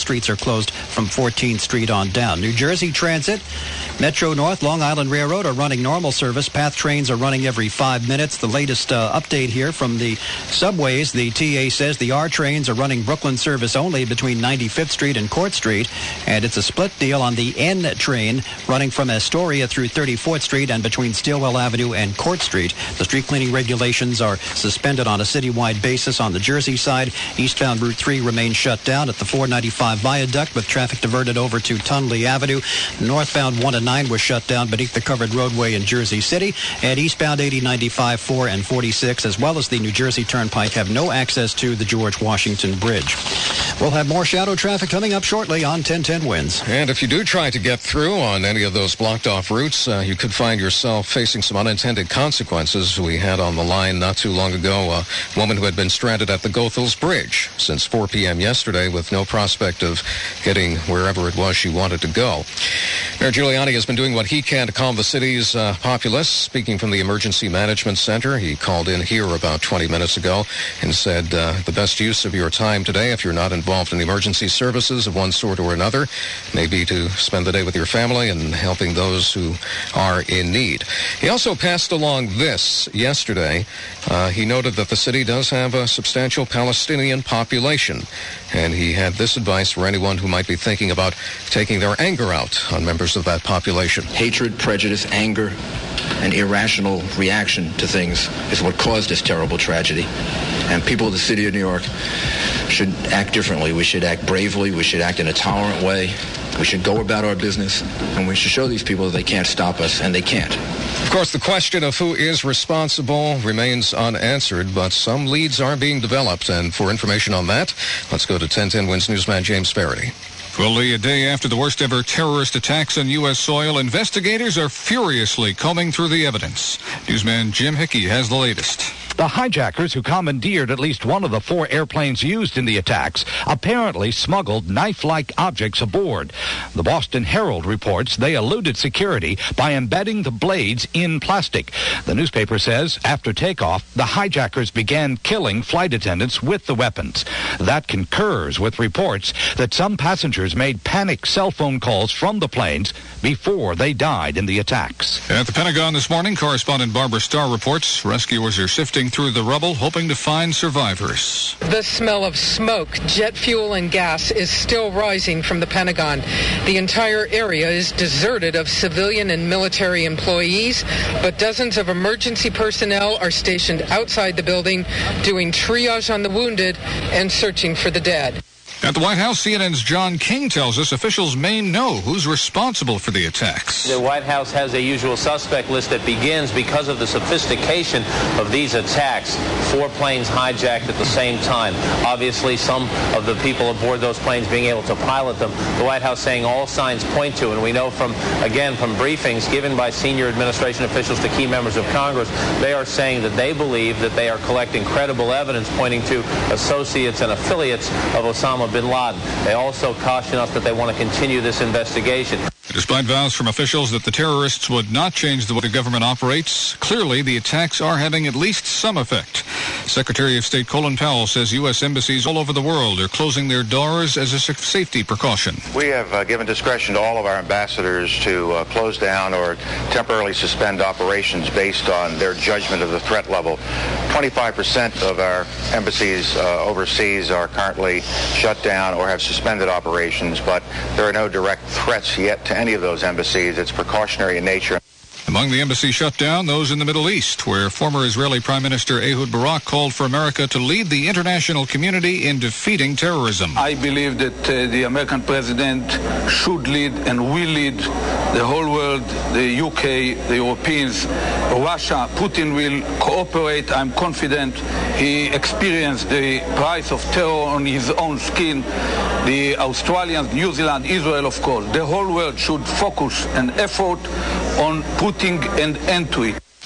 streets are closed from fourteenth Street on down. New Jersey Transit, Metro North, Long Island Railroad are running normal service. Path trains are running every five minutes. The latest uh, update here from the subways, the T A says the R trains are running Brooklyn service only between ninety-fifth Street and Court Street, and it's a split deal on the N train running from Astoria through thirty-fourth Street and between Stillwell Avenue and Court Street. The street cleaning regulations are suspended on a citywide basis on the Jersey side. Eastbound Route three remains shut down at the four ninety-five viaduct with traffic diverted over to Tunley Avenue. Northbound one and nine was shut down beneath the covered roadway in Jersey City, and eastbound eighty, ninety-five, four, and forty-six, as well as the New Jersey Turnpike, have no access to the George Washington Bridge. We'll have more shadow traffic coming up shortly on ten ten Wins.
And if you do try to get through on any of those blocked off routes, uh, you could find yourself facing some unintended consequences. We had on the line not too long ago a woman who had been stranded at the Goethals Bridge since four p.m. yesterday with no prospect of getting wherever it was she wanted to go. Mayor Giuliani has been doing what he can to calm the city's uh, populace. Speaking from the Emergency Management Center, he called in here about twenty minutes ago and said uh, the best use of your time today, if you're not involved in emergency services of one sort or another, may be to spend the day with your family and helping those who are in need. He also passed along this yesterday. Uh, he noted that the city does have a substantial Palestinian population, and he had this advice for anyone who might be thinking about taking their anger out on members of that population.
Hatred, prejudice, anger, and irrational reaction to things is what caused this terrible tragedy. And people of the city of New York should act differently. We should act bravely. We should act in a tolerant way. We should go about our business, and we should show these people that they can't stop us, and they can't.
Of course, the question of who is responsible remains unanswered, but some leads are being developed. And for information on that, let's go to ten ten Wins newsman James Faraday.
Fully a day after the worst ever terrorist attacks on U S soil, investigators are furiously combing through the evidence. Newsman Jim Hickey has the latest.
The hijackers who commandeered at least one of the four airplanes used in the attacks apparently smuggled knife-like objects aboard. The Boston Herald reports they eluded security by embedding the blades in plastic. The newspaper says after takeoff, the hijackers began killing flight attendants with the weapons. That concurs with reports that some passengers made panic cell phone calls from the planes before they died in the attacks.
At the Pentagon this morning, correspondent Barbara Starr reports rescuers are sifting through the rubble, hoping to find survivors.
The smell of smoke, jet fuel, and gas is still rising from the Pentagon. The entire area is deserted of civilian and military employees, but dozens of emergency personnel are stationed outside the building, doing triage on the wounded and searching for the dead.
At the White House, C N N's John King tells us officials may know who's responsible for the attacks.
The White House has a usual suspect list that begins because of the sophistication of these attacks. Four planes hijacked at the same time. Obviously, some of the people aboard those planes being able to pilot them. The White House saying all signs point to, and we know from, again, from briefings given by senior administration officials to key members of Congress, they are saying that they believe that they are collecting credible evidence pointing to associates and affiliates of Osama bin Laden. They also caution us that they want to continue this investigation.
Despite vows from officials that the terrorists would not change the way the government operates, clearly the attacks are having at least some effect. Secretary of State Colin Powell says U S embassies all over the world are closing their doors as a safety precaution.
We have uh, given discretion to all of our ambassadors to uh, close down or temporarily suspend operations based on their judgment of the threat level. twenty-five percent of our embassies uh, overseas are currently shut down or have suspended operations, but there are no direct threats yet to any of those embassies. It's precautionary in nature.
Among the embassy shut down, those in the Middle East, where former Israeli Prime Minister Ehud Barak called for America to lead the international community in defeating terrorism.
I believe that uh, the American president should lead and will lead the whole world, the U K, the Europeans, Russia. Putin will cooperate. I'm confident. He experienced the price of terror on his own skin. The Australians, New Zealand, Israel, of course. The whole world should focus an effort on putting an end to it.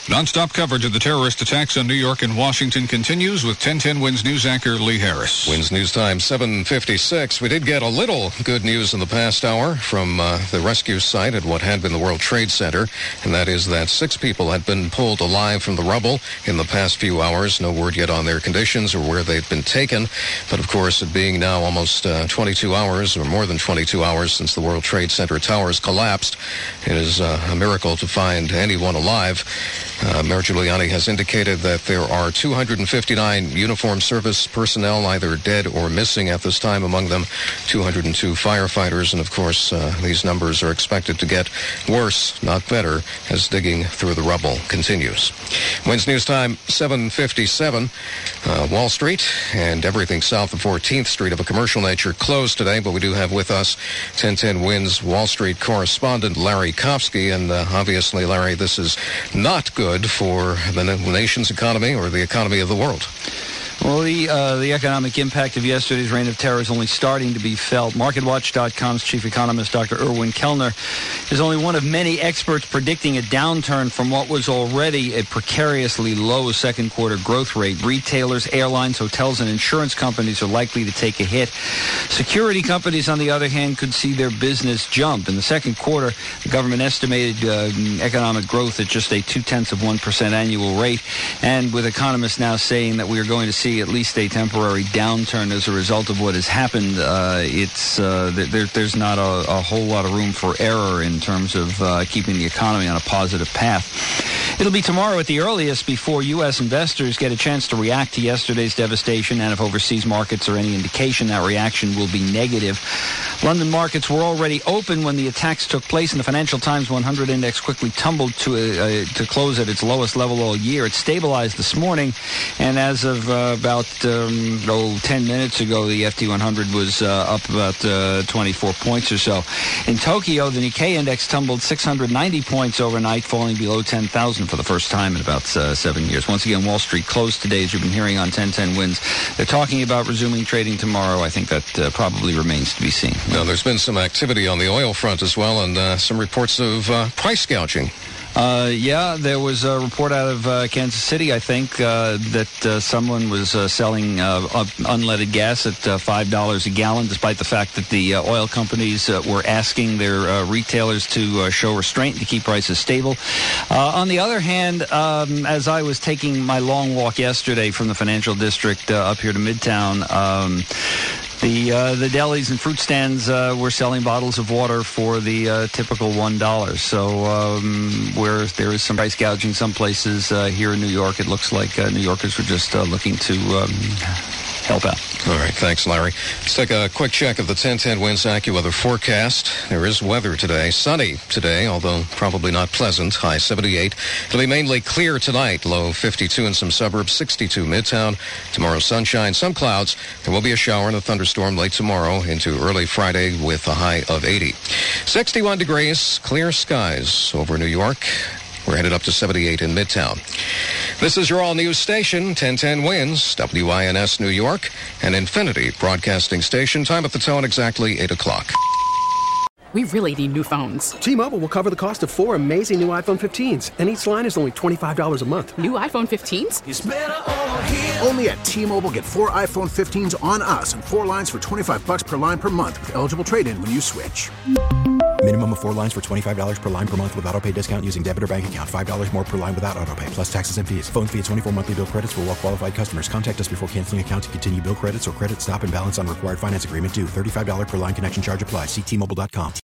Non-stop coverage of the terrorist attacks on New York and Washington continues with ten ten Wins News anchor Lee Harris.
Wins News time, seven fifty-six. We did get a little good news in the past hour from uh, the rescue site at what had been the World Trade Center, and that is that six people had been pulled alive from the rubble in the past few hours. No word yet on their conditions or where they've been taken. But, of course, it being now almost uh, twenty-two hours or more than twenty-two hours since the World Trade Center towers collapsed, it is uh, a miracle to find anyone alive. Uh, Mayor Giuliani has indicated that there are two hundred fifty-nine uniformed service personnel either dead or missing at this time, among them two hundred two firefighters. And, of course, uh, these numbers are expected to get worse, not better, as digging through the rubble continues. Wins News time, seven fifty-seven. Uh, Wall Street and everything south of fourteenth Street of a commercial nature closed today, but we do have with us ten ten Wins Wall Street correspondent Larry Kopsky. And uh, obviously, Larry, this is not good for the nation's economy or the economy of the world.
Well, the uh, the economic impact of yesterday's reign of terror is only starting to be felt. Market Watch dot com's chief economist, Doctor Erwin Kellner, is only one of many experts predicting a downturn from what was already a precariously low second quarter growth rate. Retailers, airlines, hotels, and insurance companies are likely to take a hit. Security companies, on the other hand, could see their business jump. In the second quarter, the government estimated uh, economic growth at just a two-tenths of one percent annual rate, and with economists now saying that we are going to see at least a temporary downturn as a result of what has happened, uh, it's uh, there, there's not a, a whole lot of room for error in terms of uh, keeping the economy on a positive path. It'll be tomorrow at the earliest before U S investors get a chance to react to yesterday's devastation, and if overseas markets are any indication, that reaction will be negative. London markets were already open when the attacks took place, and the Financial Times one hundred index quickly tumbled to a, a, to close at its lowest level all year. It stabilized this morning, and as of uh, about um, oh, ten minutes ago, the F T one hundred was uh, up about uh, twenty-four points or so. In Tokyo, the Nikkei index tumbled six hundred ninety points overnight, falling below ten thousand for the first time in about uh, seven years. Once again, Wall Street closed today, as you've been hearing on ten ten Wins. They're talking about resuming trading tomorrow. I think that uh, probably remains to be seen.
Now, there's been some activity on the oil front as well, and uh, some reports of uh, price gouging.
Uh, yeah, there was a report out of uh, Kansas City, I think, uh, that uh, someone was uh, selling uh, unleaded gas at uh, five dollars a gallon, despite the fact that the uh, oil companies uh, were asking their uh, retailers to uh, show restraint to keep prices stable. Uh, on the other hand, um, as I was taking my long walk yesterday from the financial district uh, up here to Midtown, um, The uh, the delis and fruit stands uh, were selling bottles of water for the uh, typical one dollar. So um, where there is some price gouging some places uh, here in New York, it looks like uh, New Yorkers were just uh, looking to um, help out.
All right, thanks, Larry. Let's take a quick check of the ten ten Wins AccuWeather forecast. There is weather today. Sunny today, although probably not pleasant. High seventy-eight. It'll be mainly clear tonight. Low fifty-two in some suburbs, sixty-two Midtown. Tomorrow, sunshine, some clouds. There will be a shower and a thunderstorm late tomorrow into early Friday with a high of eighty. sixty-one degrees, clear skies over New York. We're headed up to seventy-eight in Midtown. This is your all-news station, ten ten Wins, W I N S New York, and Infinity Broadcasting Station. Time at the tone exactly eight o'clock.
We really need new phones.
T-Mobile will cover the cost of four amazing new iPhone fifteens, and each line is only twenty-five dollars a month.
New iPhone fifteens?
It's better over
here. Only at T-Mobile, get four iPhone fifteens on us and four lines for twenty-five dollars per line per month with eligible trade-in when you switch.
Minimum of four lines for twenty-five dollars per line per month with autopay discount using debit or bank account. five dollars more per line without autopay, plus taxes and fees. Phone fee at twenty-four monthly bill credits for well-qualified customers. Contact us before canceling account to continue bill credits or credit stop and balance on required finance agreement due. thirty-five dollars per line connection charge applies. See T Mobile dot com.